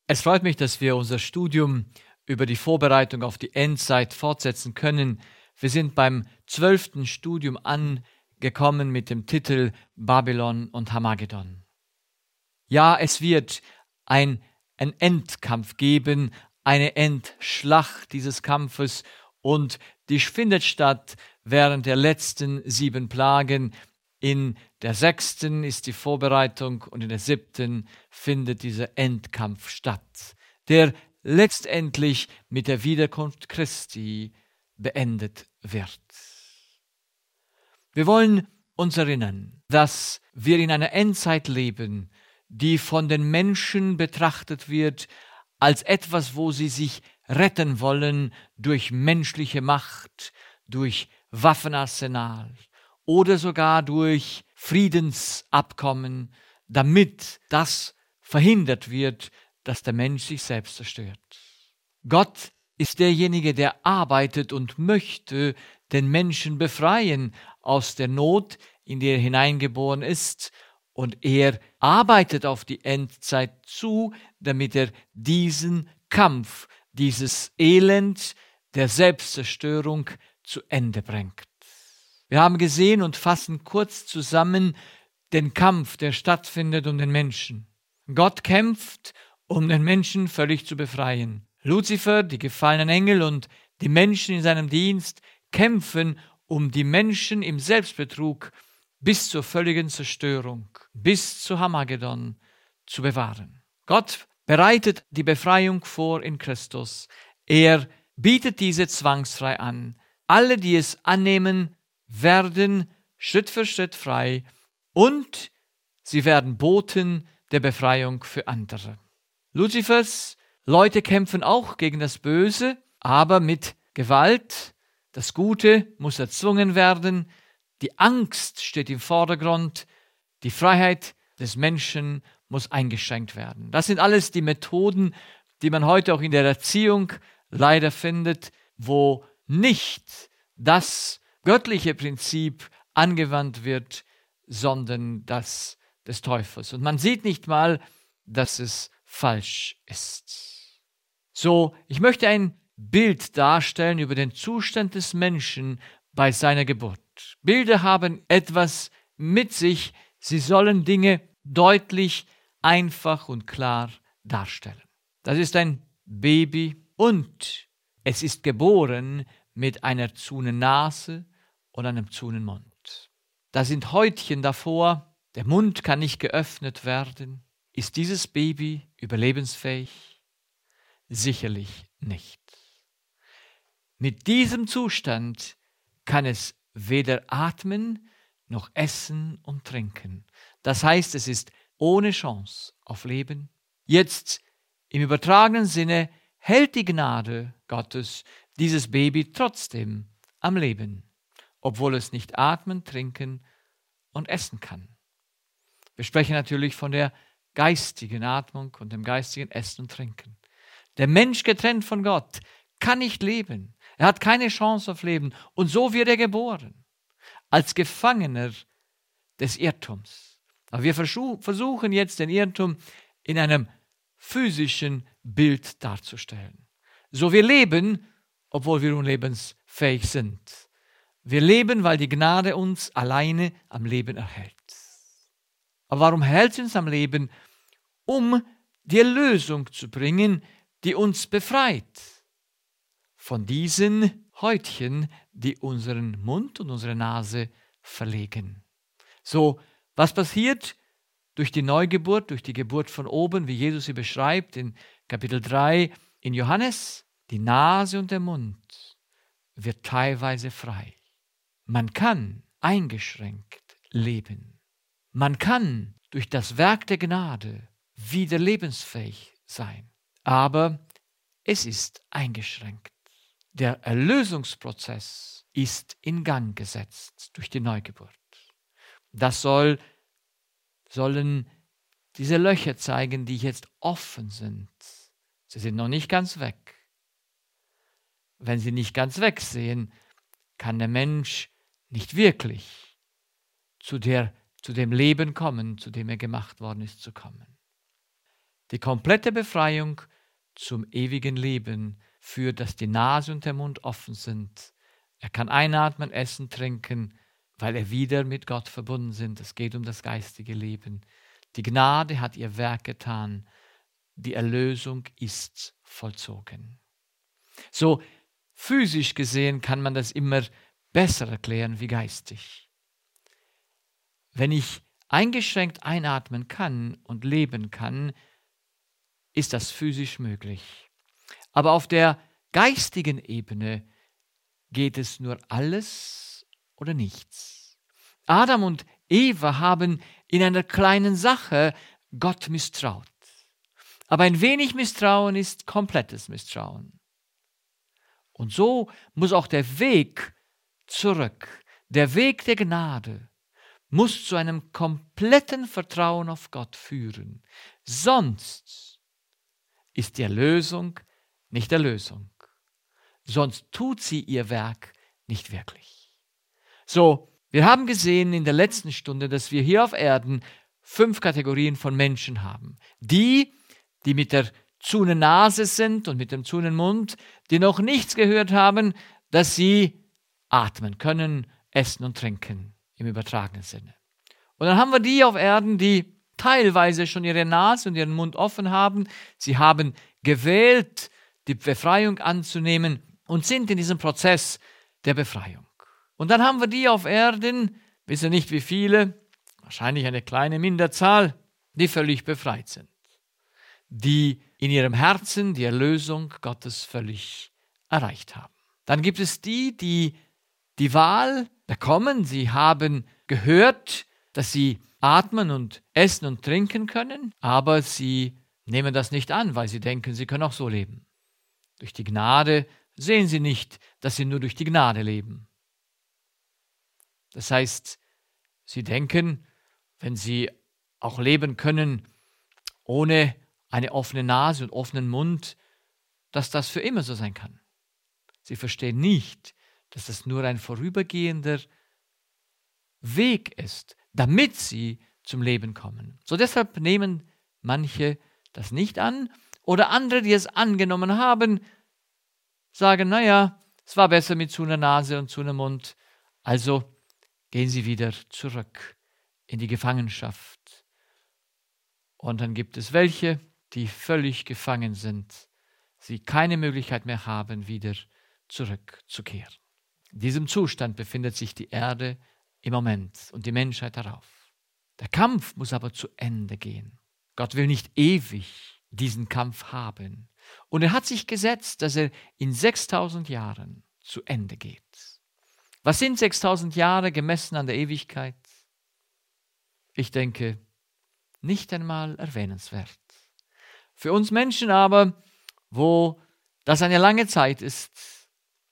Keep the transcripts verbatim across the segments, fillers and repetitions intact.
Es freut mich, dass wir unser Studium über die Vorbereitung auf die Endzeit fortsetzen können. Wir sind beim zwölften Studium angekommen mit dem Titel Babylon und Harmagedon. Ja, es wird ein, ein Endkampf geben, eine Endschlacht dieses Kampfes, und die findet statt während der letzten sieben Plagen. In der sechsten ist die Vorbereitung und in der siebten findet dieser Endkampf statt, der letztendlich mit der Wiederkunft Christi beendet wird. Wir wollen uns erinnern, dass wir in einer Endzeit leben, die von den Menschen betrachtet wird als etwas, wo sie sich retten wollen durch menschliche Macht, durch Waffenarsenal oder sogar durch Friedensabkommen, damit das verhindert wird, dass der Mensch sich selbst zerstört. Gott ist derjenige, der arbeitet und möchte den Menschen befreien aus der Not, in die er hineingeboren ist, und er arbeitet auf die Endzeit zu, damit er diesen Kampf, dieses Elend der Selbstzerstörung zu Ende bringt. Wir haben gesehen und fassen kurz zusammen den Kampf, der stattfindet um den Menschen. Gott kämpft, um den Menschen völlig zu befreien. Luzifer, die gefallenen Engel und die Menschen in seinem Dienst kämpfen, um die Menschen im Selbstbetrug bis zur völligen Zerstörung, bis zu Harmagedon zu bewahren. Gott bereitet die Befreiung vor in Christus. Er bietet diese zwangsfrei an. Alle, die es annehmen, werden Schritt für Schritt frei, und sie werden Boten der Befreiung für andere. Luzifers Leute kämpfen auch gegen das Böse, aber mit Gewalt. Das Gute muss erzwungen werden. Die Angst steht im Vordergrund. Die Freiheit des Menschen muss eingeschränkt werden. Das sind alles die Methoden, die man heute auch in der Erziehung leider findet, wo nicht das göttliche Prinzip angewandt wird, sondern das des Teufels. Und man sieht nicht mal, dass es falsch ist. So, ich möchte ein Bild darstellen über den Zustand des Menschen bei seiner Geburt. Bilder haben etwas mit sich, sie sollen Dinge deutlich, einfach und klar darstellen. Das ist ein Baby und es ist geboren mit einer zunen Nase und einem zunen Mund. Da sind Häutchen davor, der Mund kann nicht geöffnet werden. Ist dieses Baby überlebensfähig? Sicherlich nicht. Mit diesem Zustand kann es weder atmen noch essen und trinken. Das heißt, es ist ohne Chance auf Leben. Jetzt im übertragenen Sinne hält die Gnade Gottes dieses Baby trotzdem am Leben, obwohl es nicht atmen, trinken und essen kann. Wir sprechen natürlich von der geistigen Atmung und dem geistigen Essen und Trinken. Der Mensch getrennt von Gott kann nicht leben. Er hat keine Chance auf Leben. Und so wird er geboren, als Gefangener des Irrtums. Aber wir versuchen jetzt den Irrtum in einem physischen Bild darzustellen. So, wir leben, obwohl wir unlebensfähig sind. Wir leben, weil die Gnade uns alleine am Leben erhält. Aber warum hält sie uns am Leben? Um die Erlösung zu bringen, die uns befreit von diesen Häutchen, die unseren Mund und unsere Nase verlegen. So, was passiert durch die Neugeburt, durch die Geburt von oben, wie Jesus sie beschreibt in Kapitel drei in Johannes? Die Nase und der Mund wird teilweise frei. Man kann eingeschränkt leben. Man kann durch das Werk der Gnade wieder lebensfähig sein. Aber es ist eingeschränkt. Der Erlösungsprozess ist in Gang gesetzt durch die Neugeburt. Das soll, sollen diese Löcher zeigen, die jetzt offen sind. Sie sind noch nicht ganz weg. Wenn sie nicht ganz wegsehen, kann der Mensch nicht wirklich zu, der, zu dem Leben kommen, zu dem er gemacht worden ist, zu kommen. Die komplette Befreiung zum ewigen Leben führt, dass die Nase und der Mund offen sind. Er kann einatmen, essen, trinken, weil er wieder mit Gott verbunden sind. Es geht um das geistige Leben. Die Gnade hat ihr Werk getan. Die Erlösung ist vollzogen. So physisch gesehen kann man das immer besser erklären wie geistig. Wenn ich eingeschränkt einatmen kann und leben kann, ist das physisch möglich. Aber auf der geistigen Ebene geht es nur alles oder nichts. Adam und Eva haben in einer kleinen Sache Gott misstraut. Aber ein wenig Misstrauen ist komplettes Misstrauen. Und so muss auch der Weg zurück, der Weg der Gnade, muss zu einem kompletten Vertrauen auf Gott führen. Sonst ist die Erlösung nicht Erlösung. Sonst tut sie ihr Werk nicht wirklich. So, wir haben gesehen in der letzten Stunde, dass wir hier auf Erden fünf Kategorien von Menschen haben. Die, die mit der zunen Nase sind und mit dem zunen Mund, die noch nichts gehört haben, dass sie atmen können, essen und trinken, im übertragenen Sinne. Und dann haben wir die auf Erden, die teilweise schon ihre Nase und ihren Mund offen haben. Sie haben gewählt, die Befreiung anzunehmen und sind in diesem Prozess der Befreiung. Und dann haben wir die auf Erden, wissen nicht wie viele, wahrscheinlich eine kleine Minderzahl, die völlig befreit sind, die in ihrem Herzen die Erlösung Gottes völlig erreicht haben. Dann gibt es die, die die Wahl bekommen. Sie haben gehört, dass sie atmen und essen und trinken können, aber sie nehmen das nicht an, weil sie denken, sie können auch so leben. Durch die Gnade sehen sie nicht, dass sie nur durch die Gnade leben. Das heißt, sie denken, wenn sie auch leben können ohne eine offene Nase und offenen Mund, dass das für immer so sein kann. Sie verstehen nicht, dass das nur ein vorübergehender Weg ist, damit sie zum Leben kommen. So deshalb nehmen manche das nicht an oder andere, die es angenommen haben, sagen, naja, es war besser mit zu einer Nase und zu einem Mund, also gehen sie wieder zurück in die Gefangenschaft. Und dann gibt es welche, die völlig gefangen sind, sie keine Möglichkeit mehr haben, wieder zurückzukehren. In diesem Zustand befindet sich die Erde im Moment und die Menschheit darauf. Der Kampf muss aber zu Ende gehen. Gott will nicht ewig diesen Kampf haben. Und er hat sich gesetzt, dass er in sechstausend Jahren zu Ende geht. Was sind sechstausend Jahre gemessen an der Ewigkeit? Ich denke, nicht einmal erwähnenswert. Für uns Menschen aber, wo das eine lange Zeit ist,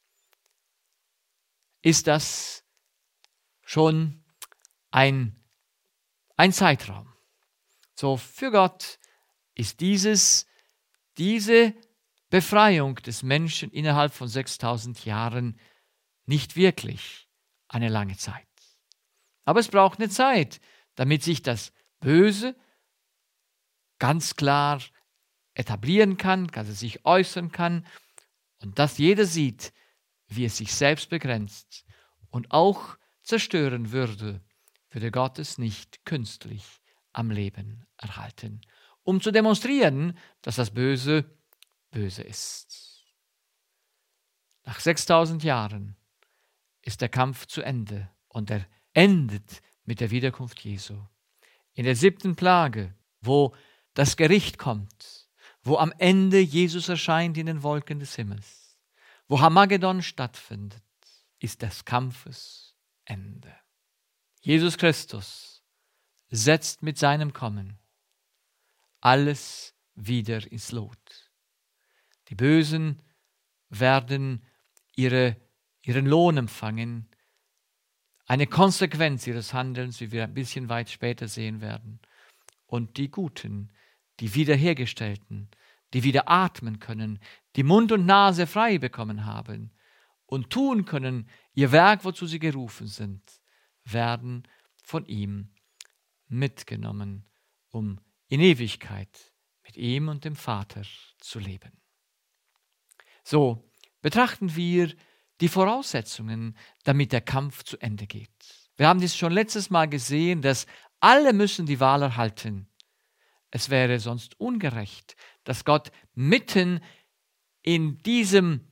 ist das schon ein, ein Zeitraum. So, für Gott ist dieses, diese Befreiung des Menschen innerhalb von sechstausend Jahren nicht wirklich eine lange Zeit. Aber es braucht eine Zeit, damit sich das Böse ganz klar etablieren kann, dass es sich äußern kann und dass jeder sieht, wie es sich selbst begrenzt und auch zerstören würde, würde Gott es nicht künstlich am Leben erhalten, um zu demonstrieren, dass das Böse böse ist. Nach sechstausend Jahren ist der Kampf zu Ende und er endet mit der Wiederkunft Jesu. In der siebten Plage, wo das Gericht kommt, wo am Ende Jesus erscheint in den Wolken des Himmels, wo Hamagedon stattfindet, ist des Kampfes Ende. Jesus Christus setzt mit seinem Kommen alles wieder ins Lot. Die Bösen werden ihre, ihren Lohn empfangen, eine Konsequenz ihres Handelns, wie wir ein bisschen weit später sehen werden. Und die Guten, die Wiederhergestellten, die wieder atmen können, die Mund und Nase frei bekommen haben und tun können, ihr Werk, wozu sie gerufen sind, werden von ihm mitgenommen, um in Ewigkeit mit ihm und dem Vater zu leben. So betrachten wir die Voraussetzungen, damit der Kampf zu Ende geht. Wir haben dies schon letztes Mal gesehen, dass alle müssen die Wahl erhalten. Es wäre sonst ungerecht, dass Gott mitten in diesem,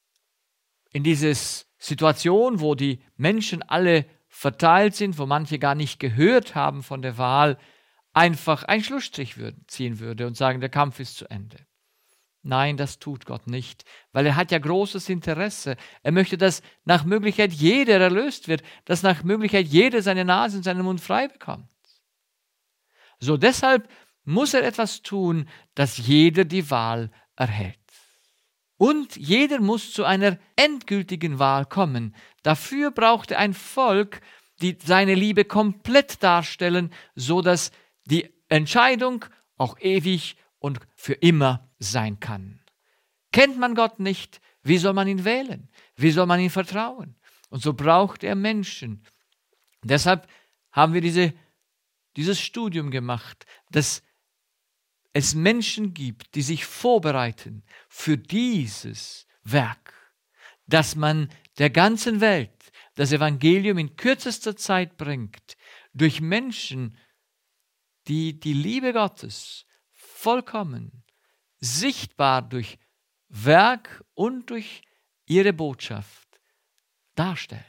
in dieser Situation, wo die Menschen alle verteilt sind, wo manche gar nicht gehört haben von der Wahl, einfach einen Schlussstrich ziehen würde und sagen, der Kampf ist zu Ende. Nein, das tut Gott nicht, weil er hat ja großes Interesse. Er möchte, dass nach Möglichkeit jeder erlöst wird, dass nach Möglichkeit jeder seine Nase und seinen Mund frei bekommt. So deshalb muss er etwas tun, dass jeder die Wahl erhält. Und jeder muss zu einer endgültigen Wahl kommen. Dafür braucht er ein Volk, die seine Liebe komplett darstellen, so dass die Entscheidung auch ewig und für immer sein kann. Kennt man Gott nicht, wie soll man ihn wählen? Wie soll man ihm vertrauen? Und so braucht er Menschen. Deshalb haben wir diese, dieses Studium gemacht, dass es Menschen gibt, die sich vorbereiten für dieses Werk, dass man der ganzen Welt das Evangelium in kürzester Zeit bringt, durch Menschen, die die Liebe Gottes vollkommen, sichtbar durch Werk und durch ihre Botschaft darstellen.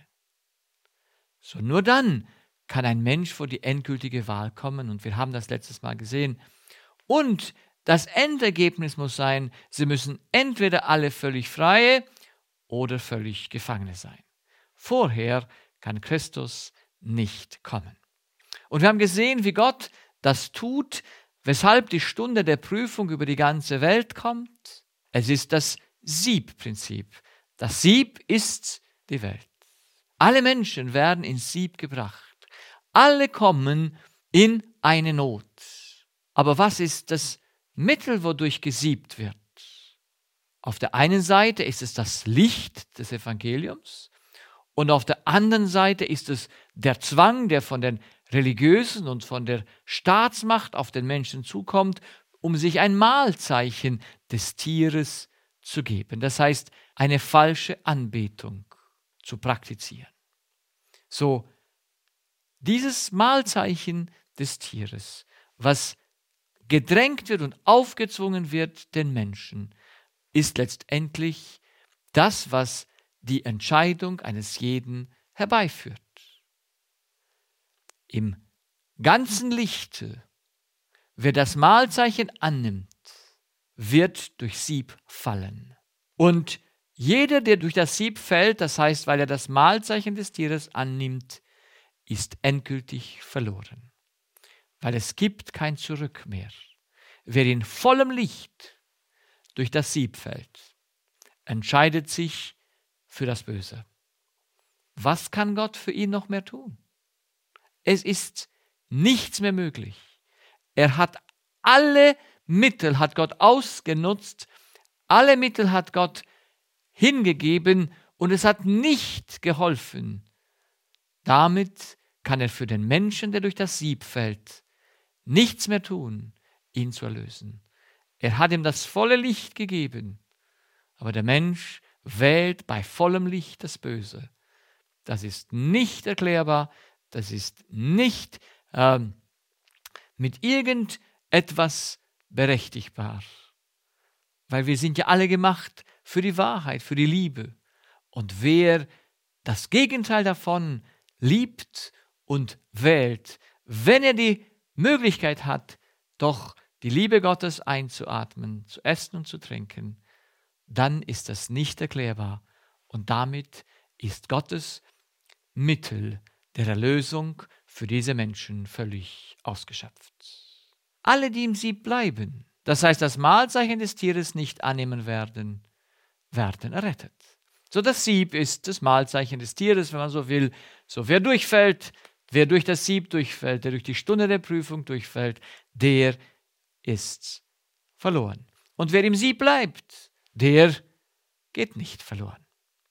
So nur dann kann ein Mensch vor die endgültige Wahl kommen, und wir haben das letztes Mal gesehen. Und das Endergebnis muss sein, sie müssen entweder alle völlig freie oder völlig Gefangene sein. Vorher kann Christus nicht kommen. Und wir haben gesehen, wie Gott das tut, weshalb die Stunde der Prüfung über die ganze Welt kommt. Es ist das Siebprinzip. Das Sieb ist die Welt. Alle Menschen werden ins Sieb gebracht. Alle kommen in eine Not. Aber was ist das Mittel, wodurch gesiebt wird? Auf der einen Seite ist es das Licht des Evangeliums und auf der anderen Seite ist es der Zwang, der von den Religiösen und von der Staatsmacht auf den Menschen zukommt, um sich ein Mahlzeichen des Tieres zu geben. Das heißt, eine falsche Anbetung zu praktizieren. So, dieses Mahlzeichen des Tieres, was gedrängt wird und aufgezwungen wird den Menschen, ist letztendlich das, was die Entscheidung eines jeden herbeiführt. Im ganzen Lichte, wer das Mahlzeichen annimmt, wird durch Sieb fallen. Und jeder, der durch das Sieb fällt, das heißt, weil er das Mahlzeichen des Tieres annimmt, ist endgültig verloren. Weil es gibt kein Zurück mehr. Wer in vollem Licht durch das Sieb fällt, entscheidet sich für das Böse. Was kann Gott für ihn noch mehr tun? Es ist nichts mehr möglich. Er hat alle Mittel, hat Gott ausgenutzt, alle Mittel hat Gott hingegeben und es hat nicht geholfen. Damit kann er für den Menschen, der durch das Sieb fällt, nichts mehr tun, ihn zu erlösen. Er hat ihm das volle Licht gegeben, aber der Mensch wählt bei vollem Licht das Böse. Das ist nicht erklärbar, das ist nicht ähm, mit irgendetwas berechtigbar, weil wir sind ja alle gemacht für die Wahrheit, für die Liebe. Und wer das Gegenteil davon liebt und wählt, wenn er die Möglichkeit hat, doch die Liebe Gottes einzuatmen, zu essen und zu trinken, dann ist das nicht erklärbar. Und damit ist Gottes Mittel der Erlösung für diese Menschen völlig ausgeschöpft. Alle, die im Sieb bleiben, das heißt, das Mahlzeichen des Tieres nicht annehmen werden, werden errettet. So, das Sieb ist das Mahlzeichen des Tieres, wenn man so will. So, wer durchfällt, wer durch das Sieb durchfällt, der durch die Stunde der Prüfung durchfällt, der ist verloren. Und wer im Sieb bleibt, der geht nicht verloren.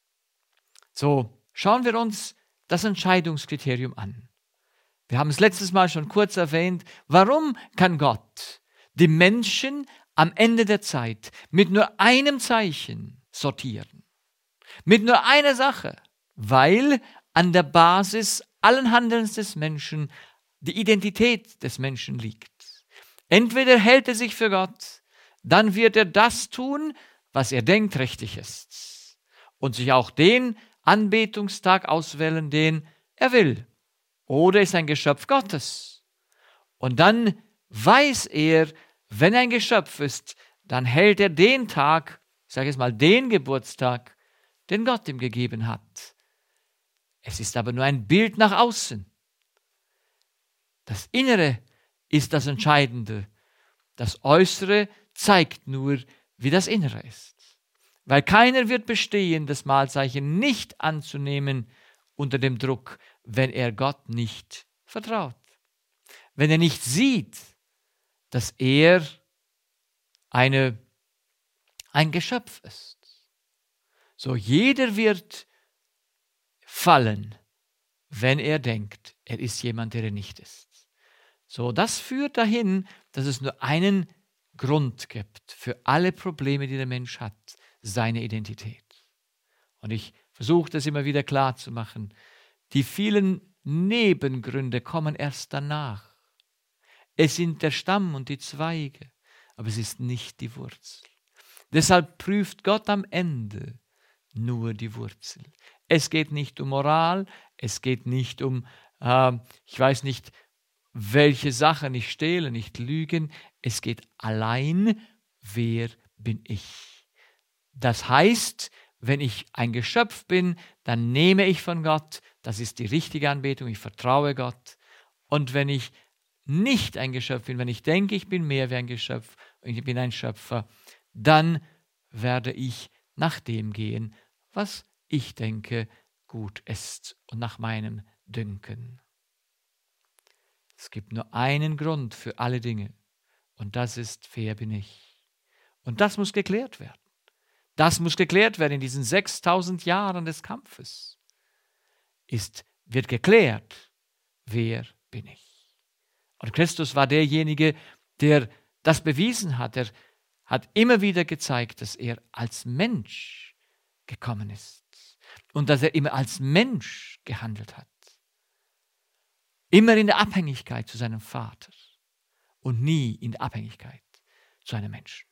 So, schauen wir uns das Entscheidungskriterium an. Wir haben es letztes Mal schon kurz erwähnt. Warum kann Gott die Menschen am Ende der Zeit mit nur einem Zeichen sortieren. Mit nur einer Sache, weil an der Basis allen Handelns des Menschen die Identität des Menschen liegt. Entweder hält er sich für Gott, dann wird er das tun, was er denkt richtig ist, und sich auch den Anbetungstag auswählen, den er will. Oder ist ein Geschöpf Gottes. Und dann weiß er, wenn er ein Geschöpf ist, dann hält er den Tag, ich sage jetzt mal den Geburtstag, den Gott ihm gegeben hat. Es ist aber nur ein Bild nach außen. Das Innere ist das Entscheidende. Das Äußere zeigt nur, wie das Innere ist. Weil keiner wird bestehen, das Mahlzeichen nicht anzunehmen unter dem Druck, wenn er Gott nicht vertraut. Wenn er nicht sieht, dass er eine, ein Geschöpf ist. So, jeder wird fallen, wenn er denkt, er ist jemand, der er nicht ist. So, das führt dahin, dass es nur einen Grund gibt für alle Probleme, die der Mensch hat, seine Identität. Und ich versuche das immer wieder klar zu machen. Die vielen Nebengründe kommen erst danach. Es sind der Stamm und die Zweige, aber es ist nicht die Wurzel. Deshalb prüft Gott am Ende nur die Wurzel. Es geht nicht um Moral, es geht nicht um, äh, ich weiß nicht, welche Sache, nicht stehlen, nicht lügen. Es geht allein, wer bin ich? Das heißt, wenn ich ein Geschöpf bin, dann nehme ich von Gott, das ist die richtige Anbetung, ich vertraue Gott. Und wenn ich nicht ein Geschöpf bin, wenn ich denke, ich bin mehr wie ein Geschöpf, ich bin ein Schöpfer, dann werde ich nach dem gehen, was ich denke gut ist und nach meinem Dünken. Es gibt nur einen Grund für alle Dinge und das ist, wer bin ich? Und das muss geklärt werden. Das muss geklärt werden in diesen sechstausend Jahren des Kampfes. Ist, wird geklärt, wer bin ich? Und Christus war derjenige, der das bewiesen hat. Er hat immer wieder gezeigt, dass er als Mensch gekommen ist und dass er immer als Mensch gehandelt hat. Immer in der Abhängigkeit zu seinem Vater und nie in der Abhängigkeit zu einem Menschen.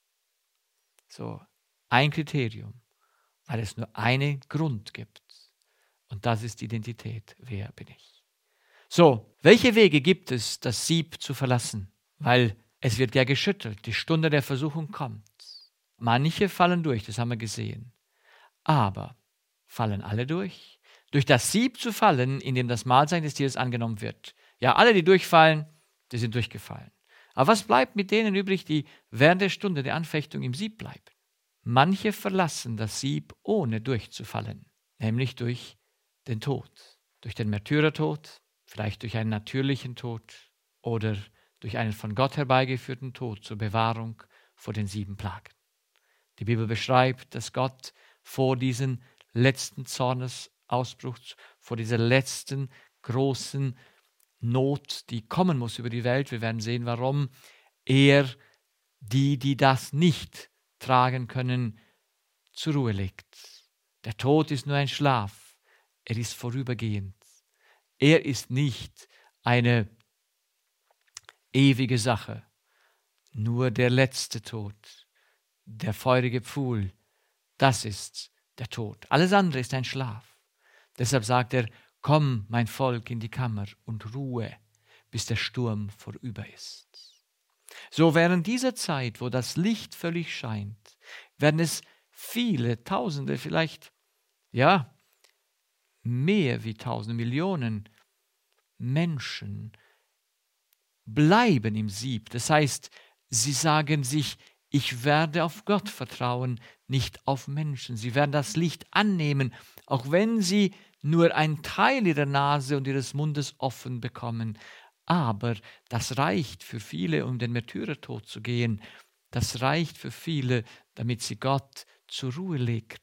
So, ein Kriterium, weil es nur einen Grund gibt. Und das ist Identität. Wer bin ich? So, welche Wege gibt es, das Sieb zu verlassen? Weil es wird ja geschüttelt, die Stunde der Versuchung kommt. Manche fallen durch, das haben wir gesehen. Aber fallen alle durch? Durch das Sieb zu fallen, in dem das Mahlzeichen des Tieres angenommen wird. Ja, alle, die durchfallen, die sind durchgefallen. Aber was bleibt mit denen übrig, die während der Stunde der Anfechtung im Sieb bleiben? Manche verlassen das Sieb, ohne durchzufallen, nämlich durch den Tod, durch den Märtyrertod, vielleicht durch einen natürlichen Tod oder durch einen von Gott herbeigeführten Tod zur Bewahrung vor den sieben Plagen. Die Bibel beschreibt, dass Gott vor diesen letzten Zornesausbruch, vor dieser letzten großen Not, die kommen muss über die Welt, wir werden sehen, warum er die, die das nicht tragen können, zur Ruhe legt. Der Tod ist nur ein Schlaf, er ist vorübergehend. Er ist nicht eine ewige Sache, nur der letzte Tod, der feurige Pfuhl, das ist der Tod. Alles andere ist ein Schlaf. Deshalb sagt er, komm, mein Volk, in die Kammer und ruhe, bis der Sturm vorüber ist. So während dieser Zeit, wo das Licht völlig scheint, werden es viele, Tausende, vielleicht, ja, mehr wie Tausende, Millionen Menschen bleiben im Sieb. Das heißt, sie sagen sich, ich werde auf Gott vertrauen, nicht auf Menschen. Sie werden das Licht annehmen, auch wenn sie nur einen Teil ihrer Nase und ihres Mundes offen bekommen. Aber das reicht für viele, um den Märtyrertod zu gehen. Das reicht für viele, damit sie Gott zur Ruhe legt.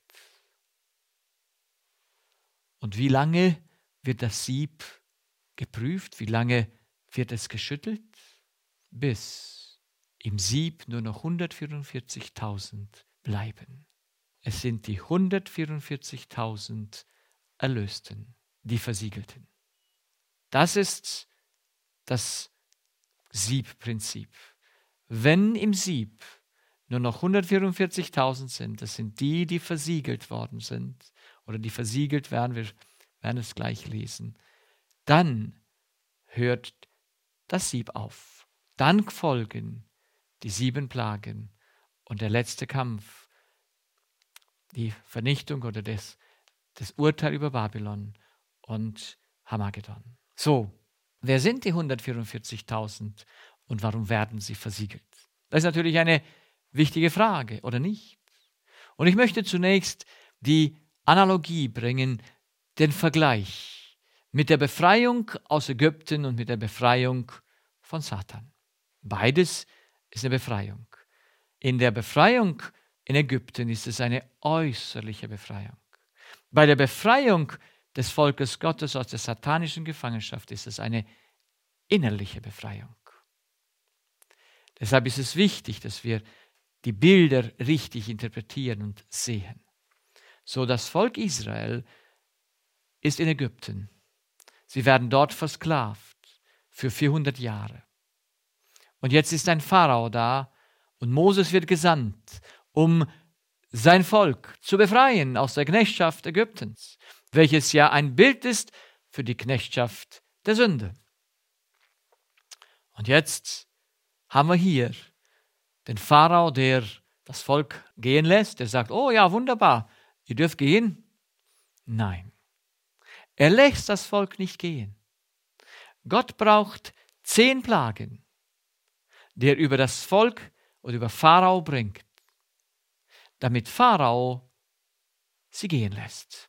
Und wie lange wird das Sieb geprüft? Wie lange wird es geschüttelt? Bis im Sieb nur noch hundertvierundvierzigtausend bleiben. Es sind die hundertvierundvierzigtausend Erlösten, die Versiegelten. Das ist das Siebprinzip. Wenn im Sieb nur noch hundertvierundvierzigtausend sind, das sind die, die versiegelt worden sind oder die versiegelt werden, wir werden es gleich lesen, dann hört das Sieb auf. Dann folgen die sieben Plagen und der letzte Kampf, die Vernichtung oder das, das Urteil über Babylon und Hamagedon. So, wer sind die hundertvierundvierzigtausend und warum werden sie versiegelt? Das ist natürlich eine wichtige Frage, oder nicht? Und ich möchte zunächst die Analogie bringen, den Vergleich mit der Befreiung aus Ägypten und mit der Befreiung von Satan. Beides ist eine Befreiung. In der Befreiung in Ägypten ist es eine äußerliche Befreiung. Bei der Befreiung des Volkes Gottes aus der satanischen Gefangenschaft ist es eine innerliche Befreiung. Deshalb ist es wichtig, dass wir die Bilder richtig interpretieren und sehen. So, das Volk Israel ist in Ägypten. Sie werden dort versklavt für vierhundert Jahre. Und jetzt ist ein Pharao da und Moses wird gesandt, um sein Volk zu befreien aus der Knechtschaft Ägyptens, welches ja ein Bild ist für die Knechtschaft der Sünde. Und jetzt haben wir hier den Pharao, der das Volk gehen lässt, der sagt, oh ja, wunderbar, ihr dürft gehen. Nein, er lässt das Volk nicht gehen. Gott braucht zehn Plagen, die er über das Volk oder über Pharao bringt, damit Pharao sie gehen lässt.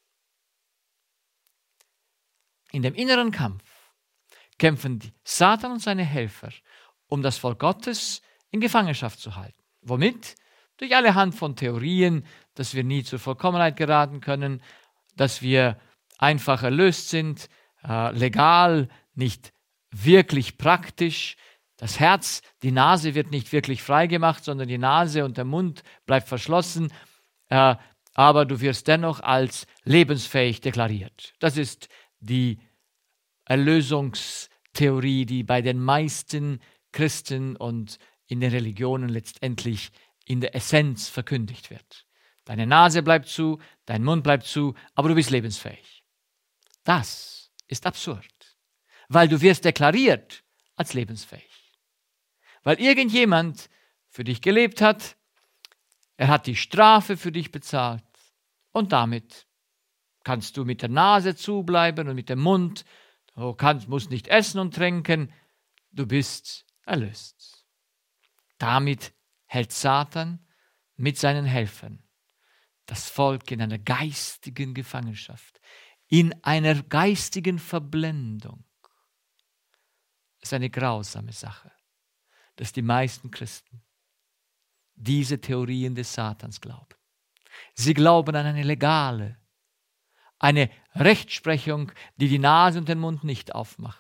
In dem inneren Kampf kämpfen die Satan und seine Helfer, um das Volk Gottes in Gefangenschaft zu halten. Womit? Durch alle Hand von Theorien, dass wir nie zur Vollkommenheit geraten können, dass wir einfach erlöst sind, äh, legal, nicht wirklich praktisch. Das Herz, die Nase wird nicht wirklich freigemacht, sondern die Nase und der Mund bleibt verschlossen, äh, aber du wirst dennoch als lebensfähig deklariert. Das ist die Erlösungstheorie, die bei den meisten Christen und in den Religionen letztendlich in der Essenz verkündigt wird. Deine Nase bleibt zu, dein Mund bleibt zu, aber du bist lebensfähig. Das ist absurd, weil du wirst deklariert als lebensfähig. Weil irgendjemand für dich gelebt hat, er hat die Strafe für dich bezahlt und damit kannst du mit der Nase zubleiben und mit dem Mund, du kannst, musst nicht essen und trinken, du bist erlöst. Damit hält Satan mit seinen Helfern das Volk in einer geistigen Gefangenschaft, in einer geistigen Verblendung. Das ist eine grausame Sache, dass die meisten Christen diese Theorien des Satans glauben. Sie glauben an eine legale, eine Rechtsprechung, die die Nase und den Mund nicht aufmacht.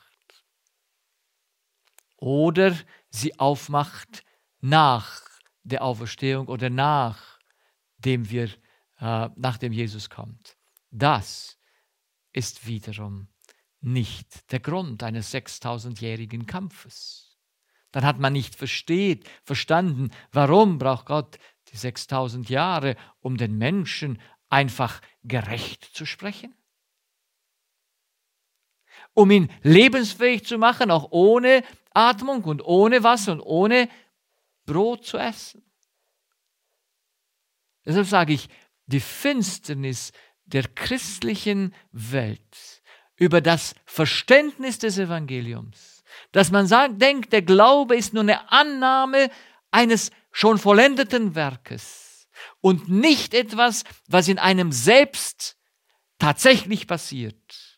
Oder sie aufmacht nach der Auferstehung oder nachdem wir, äh, nachdem Jesus kommt. Das ist wiederum nicht der Grund eines sechstausendjährigen Kampfes. Dann hat man nicht versteht, verstanden, warum braucht Gott die sechstausend Jahre, um den Menschen einfach gerecht zu sprechen? Um ihn lebensfähig zu machen, auch ohne Atmung und ohne Wasser und ohne Brot zu essen. Deshalb sage ich, die Finsternis der christlichen Welt über das Verständnis des Evangeliums, dass man sagt, denkt, der Glaube ist nur eine Annahme eines schon vollendeten Werkes und nicht etwas, was in einem selbst tatsächlich passiert,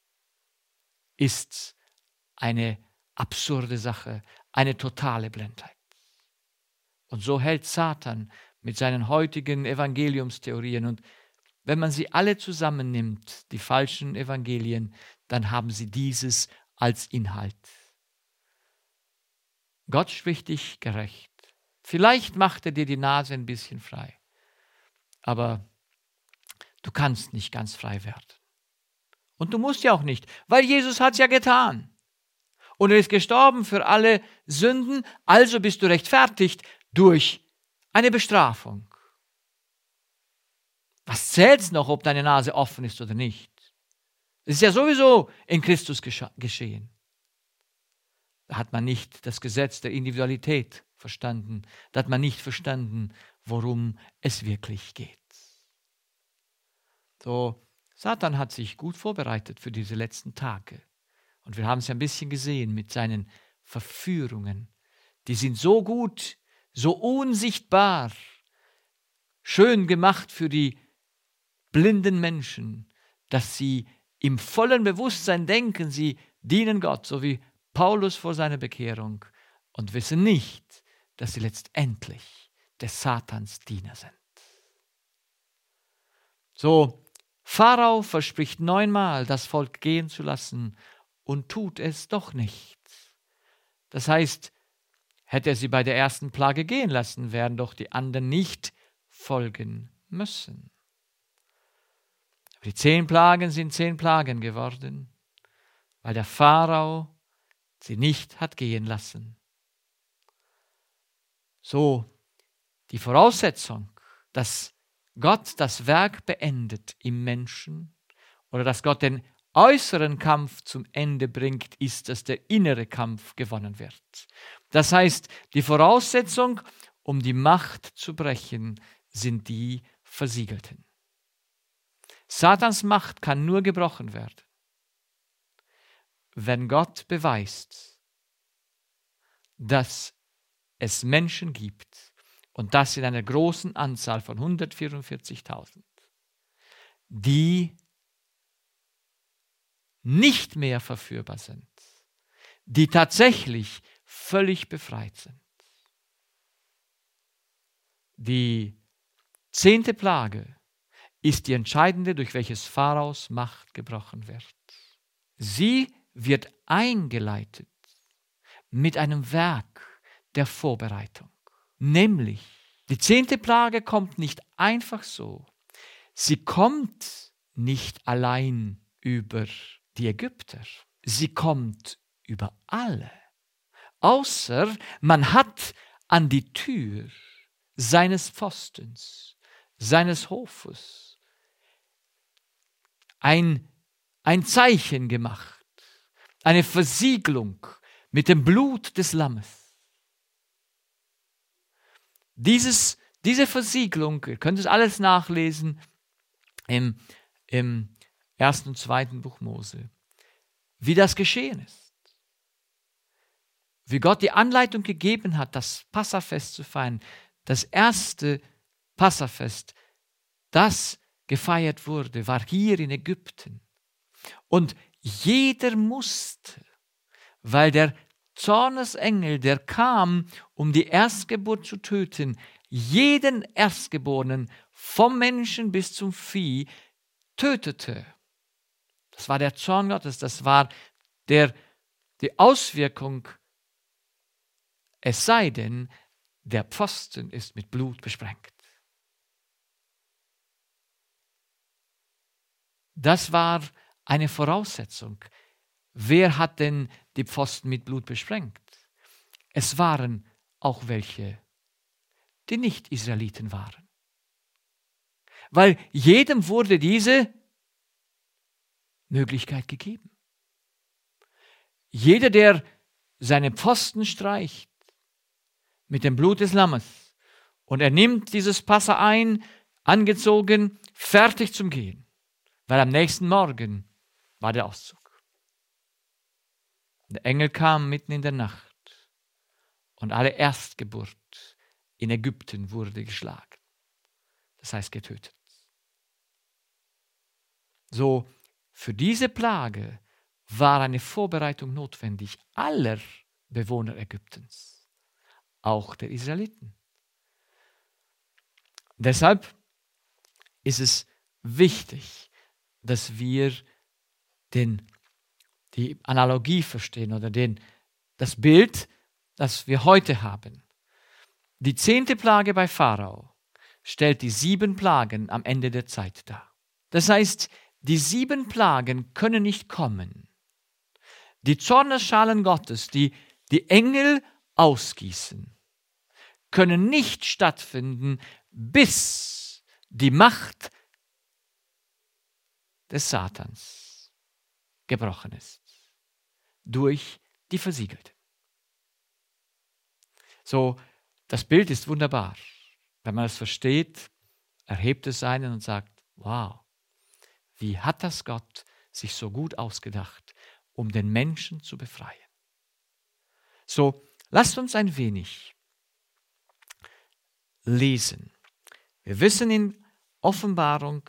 ist eine absurde Sache, eine totale Blindheit. Und so hält Satan mit seinen heutigen Evangeliumstheorien, und wenn man sie alle zusammennimmt, die falschen Evangelien, dann haben sie dieses als Inhalt. Gott spricht dich gerecht, Vielleicht macht er dir die Nase ein bisschen frei. Aber du kannst nicht ganz frei werden. Und du musst ja auch nicht, weil Jesus hat es ja getan. Und er ist gestorben für alle Sünden, also bist du rechtfertigt durch eine Bestrafung. Was zählt's noch, ob deine Nase offen ist oder nicht? Es ist ja sowieso in Christus geschehen. Da hat man nicht das Gesetz der Individualität verstanden. Da hat man nicht verstanden, worum es wirklich geht. So, Satan hat sich gut vorbereitet für diese letzten Tage. Und wir haben es ja ein bisschen gesehen mit seinen Verführungen. Die sind so gut, so unsichtbar, schön gemacht für die blinden Menschen, dass sie im vollen Bewusstsein denken, sie dienen Gott, so wie Paulus vor seiner Bekehrung, und wissen nicht, dass sie letztendlich des Satans Diener sind. So, Pharao verspricht neunmal, das Volk gehen zu lassen und tut es doch nicht. Das heißt, hätte er sie bei der ersten Plage gehen lassen, wären doch die anderen nicht folgen müssen. Aber die zehn Plagen sind zehn Plagen geworden, weil der Pharao sie nicht hat gehen lassen. So, die Voraussetzung, dass Gott das Werk beendet im Menschen oder dass Gott den äußeren Kampf zum Ende bringt, ist, dass der innere Kampf gewonnen wird. Das heißt, die Voraussetzung, um die Macht zu brechen, sind die Versiegelten. Satans Macht kann nur gebrochen werden, wenn Gott beweist, dass es Menschen gibt, und das in einer großen Anzahl von hundertvierundvierzigtausend, die nicht mehr verführbar sind, die tatsächlich völlig befreit sind. Die zehnte Plage ist die entscheidende, durch welches Pharaos Macht gebrochen wird. Sie wird eingeleitet mit einem Werk der Vorbereitung. Nämlich, die zehnte Plage kommt nicht einfach so. Sie kommt nicht allein über die Ägypter. Sie kommt über alle. Außer man hat an die Tür seines Pfostens, seines Hofes ein, ein Zeichen gemacht, eine Versiegelung mit dem Blut des Lammes. Dieses, diese Versiegelung, ihr könnt es alles nachlesen im, im ersten und zweiten Buch Mose, wie das geschehen ist. Wie Gott die Anleitung gegeben hat, das Passafest zu feiern. Das erste Passafest, das gefeiert wurde, war hier in Ägypten. Und jeder musste, weil der Zornesengel, der kam, um die Erstgeburt zu töten, jeden Erstgeborenen, vom Menschen bis zum Vieh, tötete. Das war der Zorn Gottes, das war der, die Auswirkung, es sei denn, der Pfosten ist mit Blut besprengt. Das war eine Voraussetzung. Wer hat denn die Pfosten mit Blut besprengt? Es waren auch welche, die nicht Israeliten waren. Weil jedem wurde diese Möglichkeit gegeben. Jeder, der seine Pfosten streicht mit dem Blut des Lammes und er nimmt dieses Passa ein, angezogen, fertig zum Gehen, weil am nächsten Morgen war der Auszug. Der Engel kam mitten in der Nacht und alle Erstgeburt in Ägypten wurde geschlagen. Das heißt getötet. So, für diese Plage war eine Vorbereitung notwendig aller Bewohner Ägyptens, auch der Israeliten. Deshalb ist es wichtig, dass wir den, die Analogie verstehen oder den, das Bild, das wir heute haben. Die zehnte Plage bei Pharao stellt die sieben Plagen am Ende der Zeit dar. Das heißt, die sieben Plagen können nicht kommen. Die Zornesschalen Gottes, die die Engel ausgießen, können nicht stattfinden, bis die Macht des Satans gebrochen ist, durch die Versiegelten. So, das Bild ist wunderbar. Wenn man es versteht, erhebt es einen und sagt, wow, wie hat das Gott sich so gut ausgedacht, um den Menschen zu befreien. So, lasst uns ein wenig lesen. Wir wissen in Offenbarung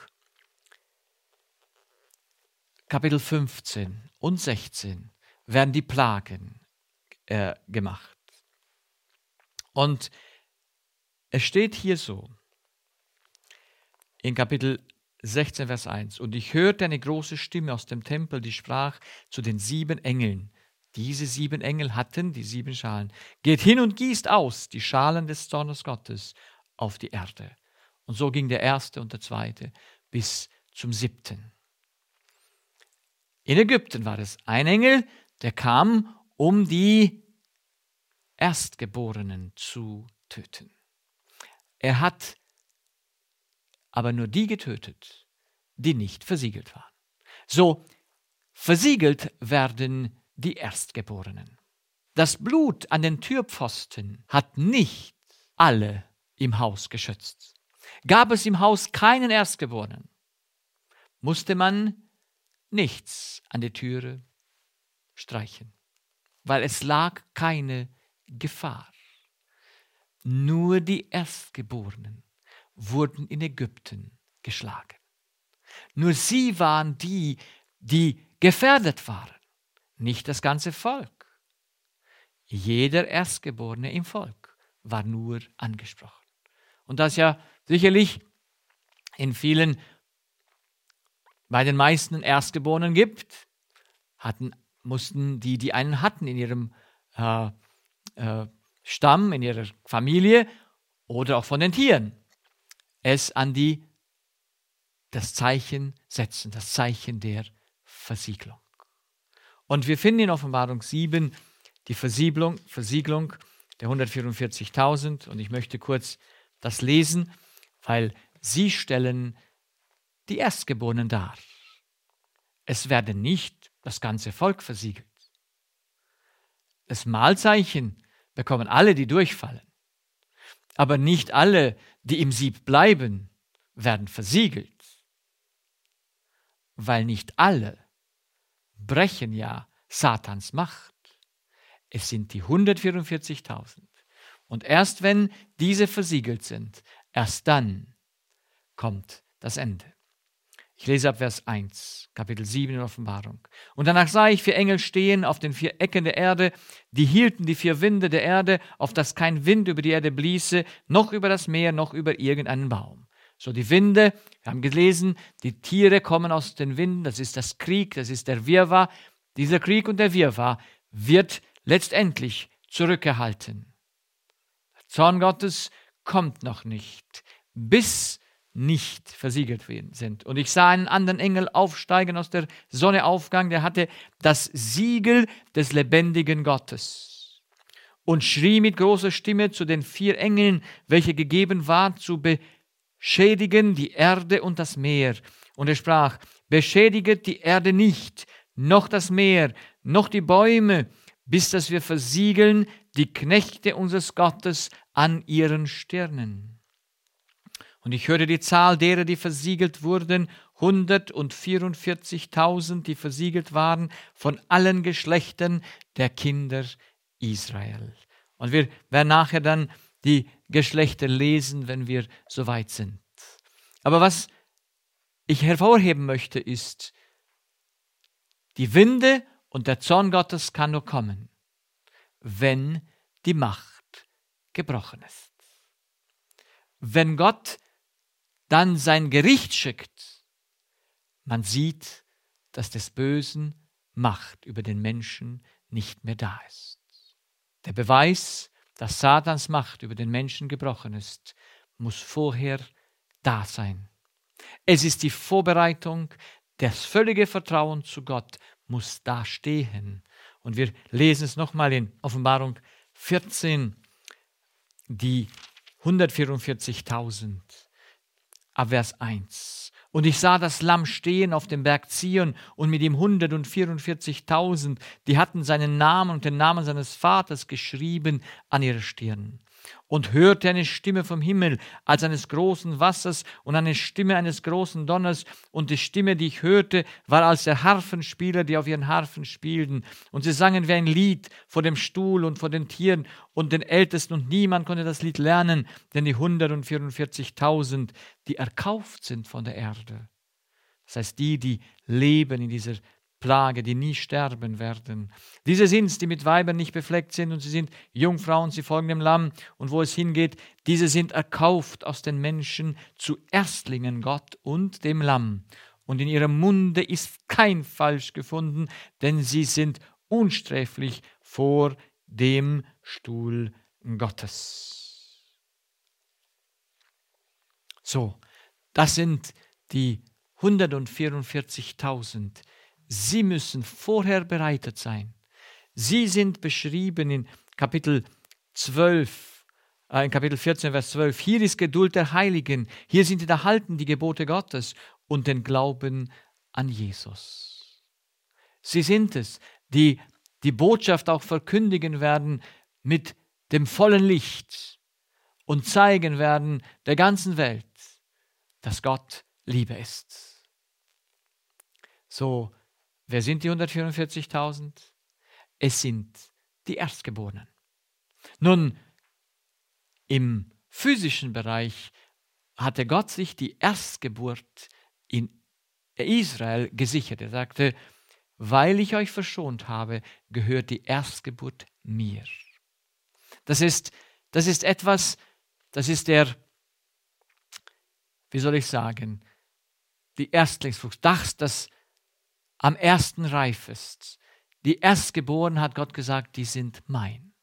Kapitel fünfzehn und sechzehn werden die Plagen äh, gemacht. Und es steht hier so, in Kapitel sechzehn, Vers eins. Und ich hörte eine große Stimme aus dem Tempel, die sprach zu den sieben Engeln. Diese sieben Engel hatten die sieben Schalen. Geht hin und gießt aus die Schalen des Zornes Gottes auf die Erde. Und so ging der erste und der zweite bis zum siebten. In Ägypten war es ein Engel, der kam, um die Erstgeborenen zu töten. Er hat aber nur die getötet, die nicht versiegelt waren. So, versiegelt werden die Erstgeborenen. Das Blut an den Türpfosten hat nicht alle im Haus geschützt. Gab es im Haus keinen Erstgeborenen, musste man nichts an die Türe streichen, weil es lag keine Gefahr. Nur die Erstgeborenen wurden in Ägypten geschlagen. Nur sie waren die, die gefährdet waren, nicht das ganze Volk. Jeder Erstgeborene im Volk war nur angesprochen. Und das ja sicherlich in vielen, bei den meisten Erstgeborenen gibt, hatten, mussten die, die einen hatten in ihrem äh, äh, Stamm, in ihrer Familie oder auch von den Tieren, es an die, das Zeichen setzen, das Zeichen der Versiegelung. Und wir finden in Offenbarung sieben die Versiegelung, Versiegelung der hundertvierundvierzigtausend. Und ich möchte kurz das lesen, weil sie stellen die Erstgeborenen dar. Es werde nicht das ganze Volk versiegelt. Das Mahlzeichen bekommen alle, die durchfallen. Aber nicht alle, die im Sieb bleiben, werden versiegelt. Weil nicht alle brechen ja Satans Macht. Es sind die hundertvierundvierzigtausend. Und erst wenn diese versiegelt sind, erst dann kommt das Ende. Ich lese ab Vers eins, Kapitel sieben in Offenbarung. Und danach sah ich vier Engel stehen auf den vier Ecken der Erde, die hielten die vier Winde der Erde, auf dass kein Wind über die Erde bliese, noch über das Meer, noch über irgendeinen Baum. So die Winde, wir haben gelesen, die Tiere kommen aus den Winden, das ist das Krieg, das ist der Wirrwarr. Dieser Krieg und der Wirrwarr wird letztendlich zurückgehalten. Der Zorn Gottes kommt noch nicht, bis nicht versiegelt sind. Und ich sah einen anderen Engel aufsteigen aus der Sonneaufgang, der hatte das Siegel des lebendigen Gottes und schrie mit großer Stimme zu den vier Engeln, welche gegeben war, zu beschädigen die Erde und das Meer. Und er sprach, beschädiget die Erde nicht, noch das Meer, noch die Bäume, bis dass wir versiegeln die Knechte unseres Gottes an ihren Stirnen. Und ich hörte die Zahl derer, die versiegelt wurden, hundertvierundvierzigtausend, die versiegelt waren von allen Geschlechtern der Kinder Israel. Und wir werden nachher dann die Geschlechter lesen, wenn wir soweit sind. Aber was ich hervorheben möchte, ist, die Winde und der Zorn Gottes kann nur kommen, wenn die Macht gebrochen ist. Wenn Gott dann sein Gericht schickt, man sieht, dass des Bösen Macht über den Menschen nicht mehr da ist. Der Beweis dass Satans Macht über den Menschen gebrochen ist, muss vorher da sein. Es ist die Vorbereitung, das völlige Vertrauen zu Gott muss da stehen. Und wir lesen es nochmal in Offenbarung vierzehn, die hundertvierundvierzigtausend, ab Vers eins. Und ich sah das Lamm stehen auf dem Berg Zion und mit ihm hundertvierundvierzigtausend, die hatten seinen Namen und den Namen seines Vaters geschrieben an ihre Stirn. Und hörte eine Stimme vom Himmel als eines großen Wassers und eine Stimme eines großen Donners. Und die Stimme, die ich hörte, war als der Harfenspieler, die auf ihren Harfen spielten. Und sie sangen wie ein Lied vor dem Stuhl und vor den Tieren und den Ältesten. Und niemand konnte das Lied lernen, denn die hundertvierundvierzigtausend, die erkauft sind von der Erde. Das heißt, die, die leben in dieser Plage, die nie sterben werden. Diese sind es, die mit Weibern nicht befleckt sind und sie sind Jungfrauen, sie folgen dem Lamm und wo es hingeht, diese sind erkauft aus den Menschen zu Erstlingen Gott und dem Lamm. Und in ihrem Munde ist kein Falsch gefunden, denn sie sind unsträflich vor dem Stuhl Gottes. So, das sind die hundertvierundvierzigtausend. Sie müssen vorher bereitet sein. Sie sind beschrieben in Kapitel zwölf, äh, in Kapitel vierzehn, Vers zwölf. Hier ist Geduld der Heiligen. Hier sind erhalten die Gebote Gottes und den Glauben an Jesus. Sie sind es, die die Botschaft auch verkündigen werden mit dem vollen Licht und zeigen werden der ganzen Welt, dass Gott Liebe ist. So, wer sind die hundertvierundvierzigtausend? Es sind die Erstgeborenen. Nun, im physischen Bereich hatte Gott sich die Erstgeburt in Israel gesichert. Er sagte, weil ich euch verschont habe, gehört die Erstgeburt mir. Das ist, das ist etwas, das ist der, wie soll ich sagen, die Erstlingsfrucht, das, das am ersten reif ist. Die Erstgeborenen, hat Gott gesagt, die sind mein.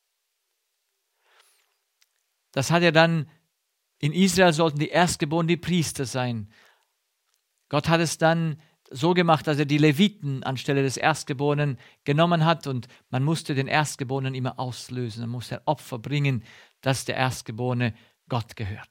Das hat er dann, in Israel sollten die Erstgeborenen die Priester sein. Gott hat es dann so gemacht, dass er die Leviten anstelle des Erstgeborenen genommen hat und man musste den Erstgeborenen immer auslösen. Man musste ein Opfer bringen, dass der Erstgeborene Gott gehört.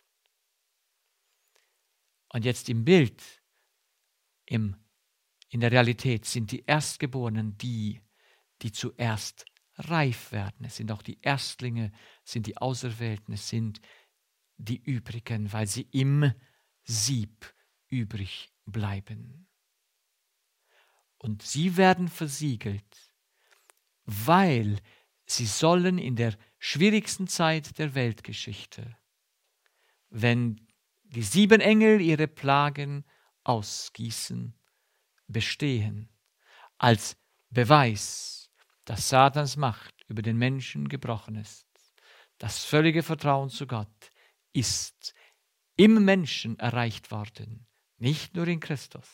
Und jetzt im Bild, im, in der Realität sind die Erstgeborenen die, die zuerst reif werden. Es sind auch die Erstlinge, es sind die Auserwählten, es sind die Übrigen, weil sie im Sieb übrig bleiben. Und sie werden versiegelt, weil sie sollen in der schwierigsten Zeit der Weltgeschichte, wenn die sieben Engel ihre Plagen ausgießen, bestehen, als Beweis, dass Satans Macht über den Menschen gebrochen ist. Das völlige Vertrauen zu Gott ist im Menschen erreicht worden, nicht nur in Christus.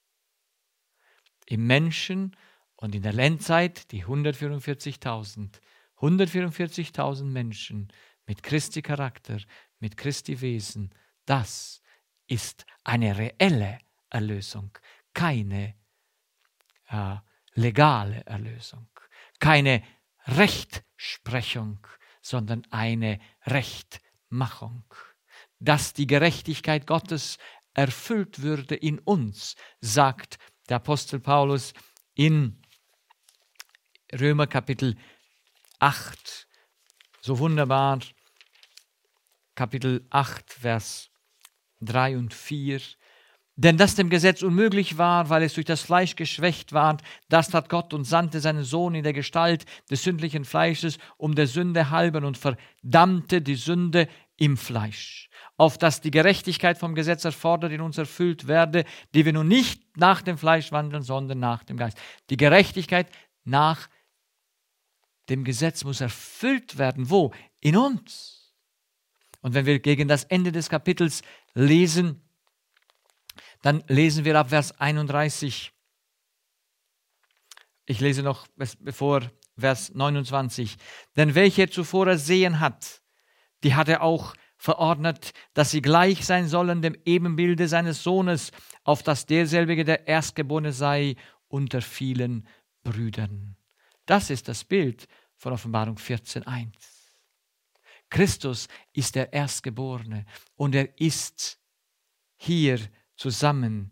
Im Menschen und in der Endzeit die hundertvierundvierzigtausend. hundertvierundvierzigtausend Menschen mit Christi Charakter, mit Christi Wesen. Das ist eine reelle Erlösung, keine äh, legale Erlösung, keine Rechtsprechung, sondern eine Rechtmachung. Dass die Gerechtigkeit Gottes erfüllt würde in uns, sagt der Apostel Paulus in Römer Kapitel acht, so wunderbar, Kapitel acht, Vers drei und vier. Denn das dem Gesetz unmöglich war, weil es durch das Fleisch geschwächt war, das tat Gott und sandte seinen Sohn in der Gestalt des sündlichen Fleisches um der Sünde halben und verdammte die Sünde im Fleisch, auf dass die Gerechtigkeit vom Gesetz erfordert in uns erfüllt werde, die wir nun nicht nach dem Fleisch wandeln, sondern nach dem Geist. Die Gerechtigkeit nach dem Gesetz muss erfüllt werden. Wo? In uns. Und wenn wir gegen das Ende des Kapitels lesen, dann lesen wir ab Vers einunddreißig. Ich lese noch, bevor Vers neunundzwanzig. Denn welche er zuvor ersehen hat, die hat er auch verordnet, dass sie gleich sein sollen dem Ebenbilde seines Sohnes, auf dass derselbige der Erstgeborene sei unter vielen Brüdern. Das ist das Bild von Offenbarung vierzehn eins. Christus ist der Erstgeborene und er ist hier zusammen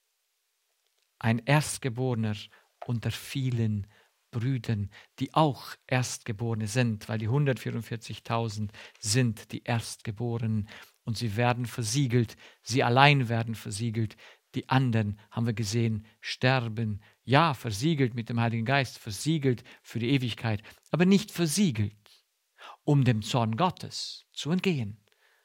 ein Erstgeborener unter vielen Brüdern, die auch Erstgeborene sind, weil die hundertvierundvierzigtausend sind die Erstgeborenen und sie werden versiegelt, sie allein werden versiegelt. Die anderen, haben wir gesehen, sterben, ja, versiegelt mit dem Heiligen Geist, versiegelt für die Ewigkeit, aber nicht versiegelt, um dem Zorn Gottes zu entgehen.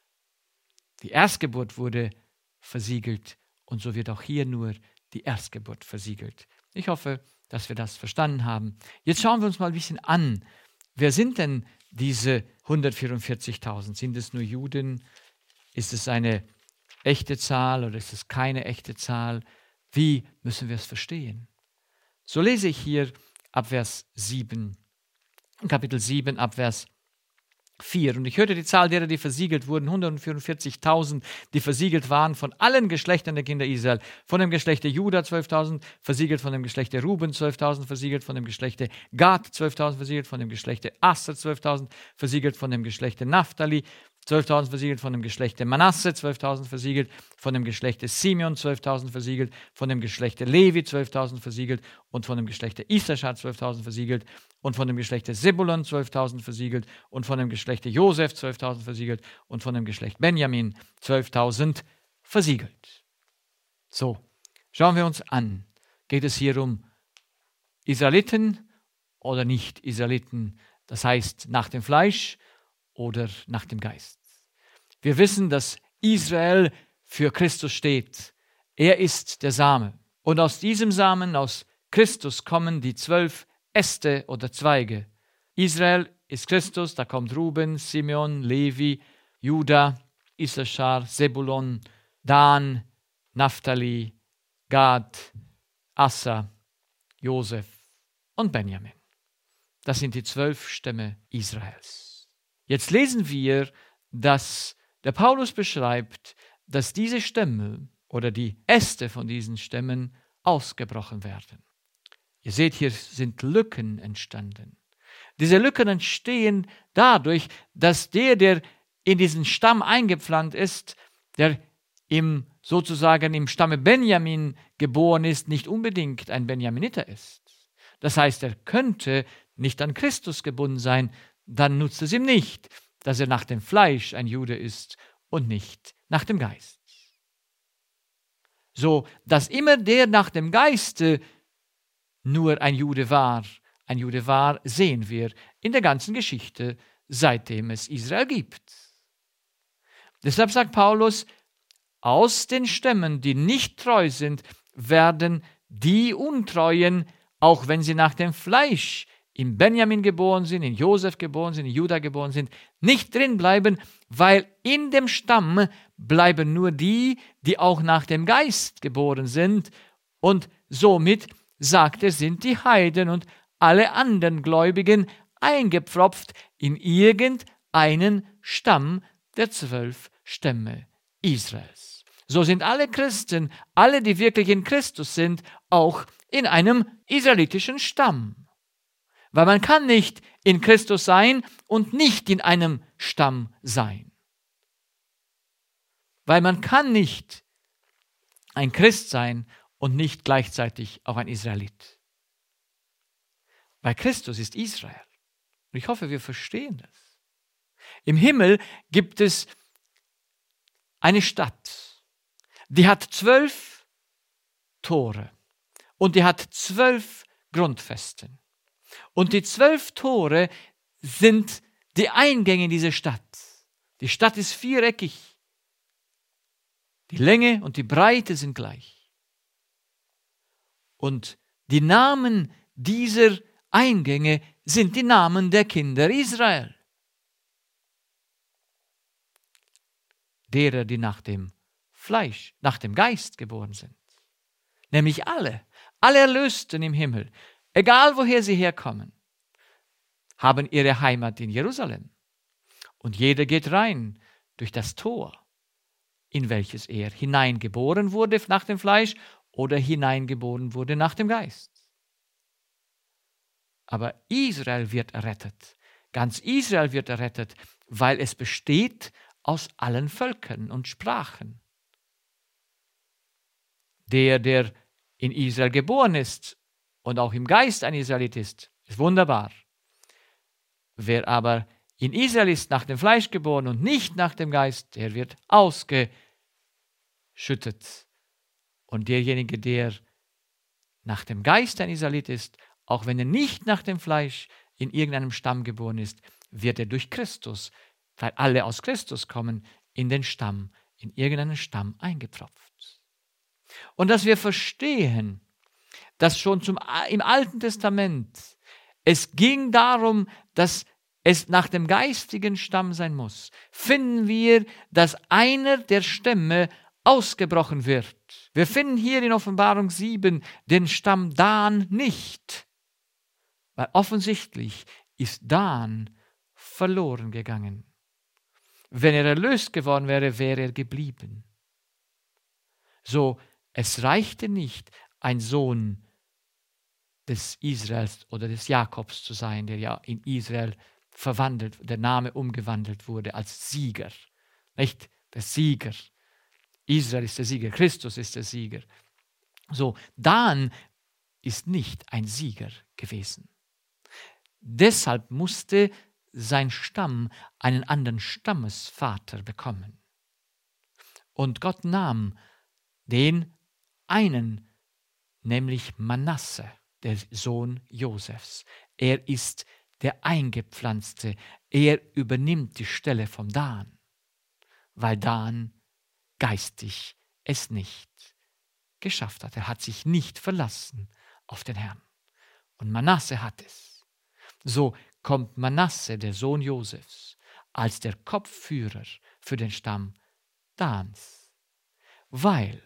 Die Erstgeburt wurde versiegelt und so wird auch hier nur die Erstgeburt versiegelt. Ich hoffe, dass wir das verstanden haben. Jetzt schauen wir uns mal ein bisschen an. Wer sind denn diese hundertvierundvierzigtausend? Sind es nur Juden? Ist es eine echte Zahl oder ist es keine echte Zahl? Wie müssen wir es verstehen? So lese ich hier ab Vers sieben, Kapitel sieben, ab Vers vier. Und ich hörte die Zahl derer, die versiegelt wurden, hundertvierundvierzigtausend, die versiegelt waren von allen Geschlechtern der Kinder Israel. Von dem Geschlechte Juda zwölftausend, versiegelt von dem Geschlechte Ruben zwölftausend, versiegelt von dem Geschlechte Gad zwölftausend, versiegelt von dem Geschlechte Aser zwölftausend, versiegelt von dem Geschlechte Naphtali zwölftausend, versiegelt von dem Geschlechte Manasse, zwölftausend versiegelt von dem Geschlechte Simeon, zwölftausend versiegelt von dem Geschlechte Levi, zwölftausend versiegelt und von dem Geschlechte Issachar, zwölftausend versiegelt und von dem Geschlechte Sebulon, zwölftausend versiegelt und von dem Geschlechte Josef, zwölftausend versiegelt und von dem Geschlecht Benjamin, zwölftausend versiegelt. So, schauen wir uns an. Geht es hier um Israeliten oder Nicht-Israeliten? Das heißt, nach dem Fleisch oder nach dem Geist. Wir wissen, dass Israel für Christus steht. Er ist der Same. Und aus diesem Samen, aus Christus, kommen die zwölf Äste oder Zweige. Israel ist Christus, da kommt Ruben, Simeon, Levi, Juda, Issachar, Sebulon, Dan, Naphtali, Gad, Aser, Josef und Benjamin. Das sind die zwölf Stämme Israels. Jetzt lesen wir, dass der Paulus beschreibt, dass diese Stämme oder die Äste von diesen Stämmen ausgebrochen werden. Ihr seht, hier sind Lücken entstanden. Diese Lücken entstehen dadurch, dass der, der in diesen Stamm eingepflanzt ist, der im, sozusagen im Stamme Benjamin geboren ist, nicht unbedingt ein Benjaminiter ist. Das heißt, er könnte nicht an Christus gebunden sein, dann nutzt es ihm nicht, dass er nach dem Fleisch ein Jude ist und nicht nach dem Geist. So, dass immer der nach dem Geiste nur ein Jude war, ein Jude war, sehen wir in der ganzen Geschichte, seitdem es Israel gibt. Deshalb sagt Paulus, aus den Stämmen, die nicht treu sind, werden die Untreuen, auch wenn sie nach dem Fleisch in Benjamin geboren sind, in Josef geboren sind, in Juda geboren sind, nicht drin bleiben, weil in dem Stamm bleiben nur die, die auch nach dem Geist geboren sind. Und somit, sagt er, sind die Heiden und alle anderen Gläubigen eingepfropft in irgendeinen Stamm der zwölf Stämme Israels. So sind alle Christen, alle, die wirklich in Christus sind, auch in einem israelitischen Stamm. Weil man kann nicht in Christus sein und nicht in einem Stamm sein. Weil man kann nicht ein Christ sein und nicht gleichzeitig auch ein Israelit. Weil Christus ist Israel. Und ich hoffe, wir verstehen das. Im Himmel gibt es eine Stadt, die hat zwölf Tore und die hat zwölf Grundfesten. Und die zwölf Tore sind die Eingänge in diese Stadt. Die Stadt ist viereckig. Die Länge und die Breite sind gleich. Und die Namen dieser Eingänge sind die Namen der Kinder Israel. Derer, die nach dem Fleisch, nach dem Geist geboren sind. Nämlich alle, alle Erlösten im Himmel. Egal, woher sie herkommen. haben ihre Heimat in Jerusalem. Und jeder geht rein durch das Tor, in welches er hineingeboren wurde nach dem Fleisch oder hineingeboren wurde nach dem Geist. Aber Israel wird errettet. Ganz Israel wird errettet, weil es besteht aus allen Völkern und Sprachen. Der, der in Israel geboren ist und auch im Geist ein Israelit ist, ist wunderbar. Wer aber in Israel ist nach dem Fleisch geboren und nicht nach dem Geist, der wird ausgeschüttet. Und derjenige, der nach dem Geist ein Israelit ist, auch wenn er nicht nach dem Fleisch in irgendeinem Stamm geboren ist, wird er durch Christus, weil alle aus Christus kommen, in den Stamm, in irgendeinen Stamm eingepfropft. Und dass wir verstehen, dass schon zum, im Alten Testament es ging darum, dass es nach dem geistigen Stamm sein muss, finden wir, dass einer der Stämme ausgebrochen wird. Wir finden hier in Offenbarung sieben den Stamm Dan nicht, weil offensichtlich ist Dan verloren gegangen. Wenn er erlöst geworden wäre, wäre er geblieben. So, es reichte nicht, ein Sohn des Israels oder des Jakobs zu sein, der ja in Israel verwandelt, der Name umgewandelt wurde als Sieger. Nicht der Sieger. Israel ist der Sieger, Christus ist der Sieger. So, Dan ist nicht ein Sieger gewesen. Deshalb musste sein Stamm einen anderen Stammesvater bekommen. Und Gott nahm den einen, nämlich Manasse, der Sohn Josefs. Er ist der Eingepflanzte. Er übernimmt die Stelle vom Dan, weil Dan geistig es nicht geschafft hat. Er hat sich nicht verlassen auf den Herrn. Und Manasse hat es. So kommt Manasse, der Sohn Josefs, als der Kopfführer für den Stamm Dans, weil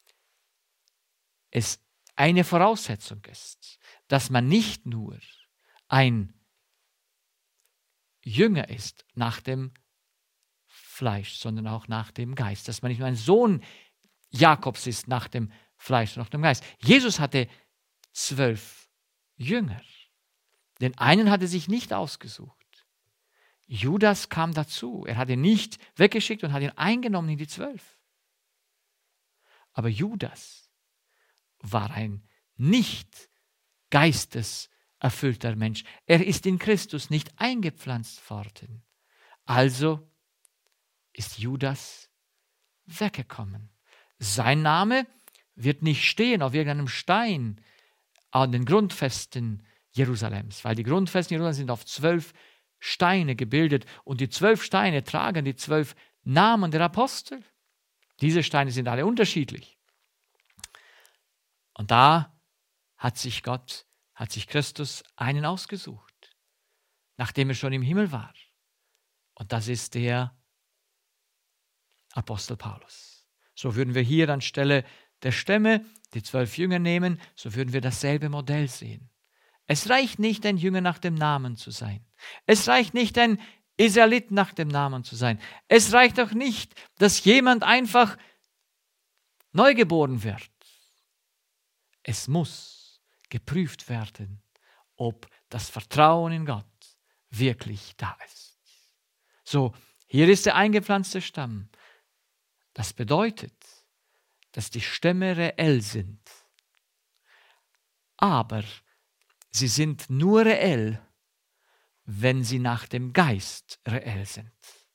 es eine Voraussetzung ist, dass man nicht nur ein Jünger ist nach dem Fleisch, sondern auch nach dem Geist, dass man nicht nur ein Sohn Jakobs ist nach dem Fleisch, sondern nach dem Geist. Jesus hatte zwölf Jünger. Den einen hat er sich nicht ausgesucht. Judas kam dazu. Er hat ihn nicht weggeschickt und hat ihn eingenommen in die zwölf. Aber Judas war ein nicht geisteserfüllter Mensch. Er ist in Christus nicht eingepflanzt worden. Also ist Judas weggekommen. Sein Name wird nicht stehen auf irgendeinem Stein an den Grundfesten Jerusalems, weil die Grundfesten Jerusalems sind auf zwölf Steine gebildet und die zwölf Steine tragen die zwölf Namen der Apostel. Diese Steine sind alle unterschiedlich. Und da hat sich Gott, hat sich Christus einen ausgesucht, nachdem er schon im Himmel war. Und das ist der Apostel Paulus. So würden wir hier anstelle der Stämme die zwölf Jünger nehmen, so würden wir dasselbe Modell sehen. Es reicht nicht, ein Jünger nach dem Namen zu sein. Es reicht nicht, ein Israelit nach dem Namen zu sein. Es reicht auch nicht, dass jemand einfach neugeboren wird. Es muss geprüft werden, ob das Vertrauen in Gott wirklich da ist. So, hier ist der eingepflanzte Stamm. Das bedeutet, dass die Stämme reell sind. Aber sie sind nur reell, wenn sie nach dem Geist reell sind.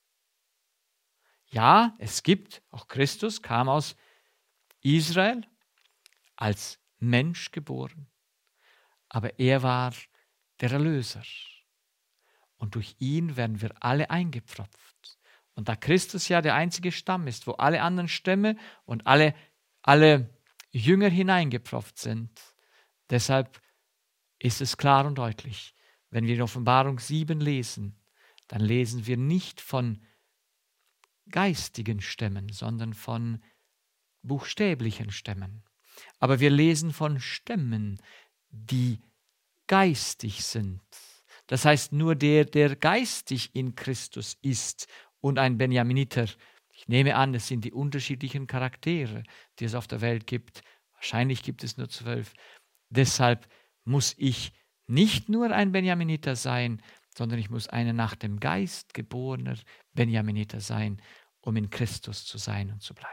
Ja, es gibt, auch Christus kam aus Israel als Mensch geboren, aber er war der Erlöser. Und durch ihn werden wir alle eingepfropft. Und da Christus ja der einzige Stamm ist, wo alle anderen Stämme und alle, alle Jünger hineingepfropft sind, deshalb ist es klar und deutlich, wenn wir in Offenbarung sieben lesen, dann lesen wir nicht von geistigen Stämmen, sondern von buchstäblichen Stämmen. Aber wir lesen von Stämmen, die geistig sind. Das heißt, nur der, der geistig in Christus ist und ein Benjaminiter. Ich nehme an, es sind die unterschiedlichen Charaktere, die es auf der Welt gibt. Wahrscheinlich gibt es nur zwölf. Deshalb muss ich nicht nur ein Benjaminiter sein, sondern ich muss ein nach dem Geist geborener Benjaminiter sein, um in Christus zu sein und zu bleiben.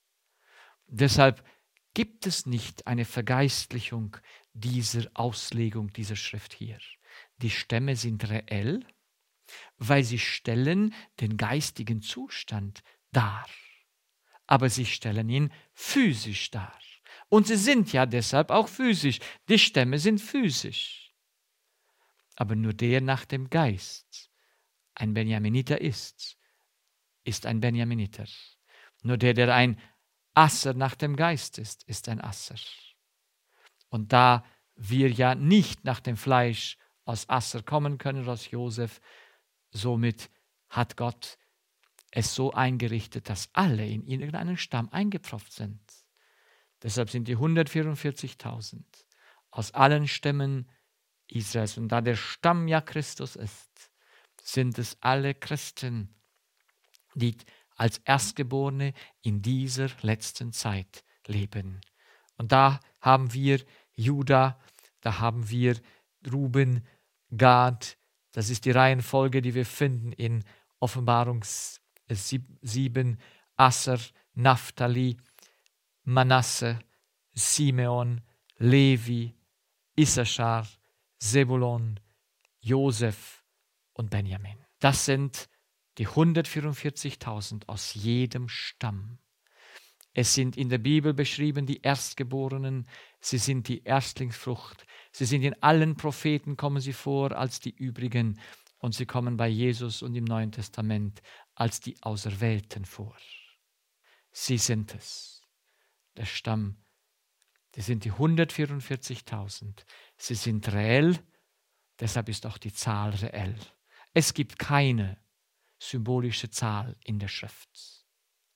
Deshalb gibt es nicht eine Vergeistlichung dieser Auslegung dieser Schrift hier. Die Stämme sind reell, weil sie stellen den geistigen Zustand dar. Aber sie stellen ihn physisch dar. Und sie sind ja deshalb auch physisch. Die Stämme sind physisch. Aber nur der nach dem Geist ein Benjaminiter ist, ist ein Benjaminiter. Nur der, der ein Asser nach dem Geist ist, ist ein Asser. Und da wir ja nicht nach dem Fleisch aus Asser kommen können, aus Josef, somit hat Gott es so eingerichtet, dass alle in irgendeinen Stamm eingepfropft sind. Deshalb sind die hundertvierundvierzigtausend aus allen Stämmen Israels. Und da der Stamm ja Christus ist, sind es alle Christen, die als Erstgeborene in dieser letzten Zeit leben. Und da haben wir Juda, da haben wir Ruben, Gad. Das ist die Reihenfolge, die wir finden in Offenbarung sieben, Asser, Naphtali, Manasse, Simeon, Levi, Issachar, Sebulon, Josef und Benjamin. Das sind die hundertvierundvierzigtausend aus jedem Stamm. Es sind in der Bibel beschrieben die Erstgeborenen, sie sind die Erstlingsfrucht, sie sind in allen Propheten, kommen sie vor als die übrigen und sie kommen bei Jesus und im Neuen Testament als die Auserwählten vor. Sie sind es, der Stamm, das sind die hundertvierundvierzigtausend. Sie sind reell, deshalb ist auch die Zahl reell. Es gibt keine symbolische Zahl in der Schrift.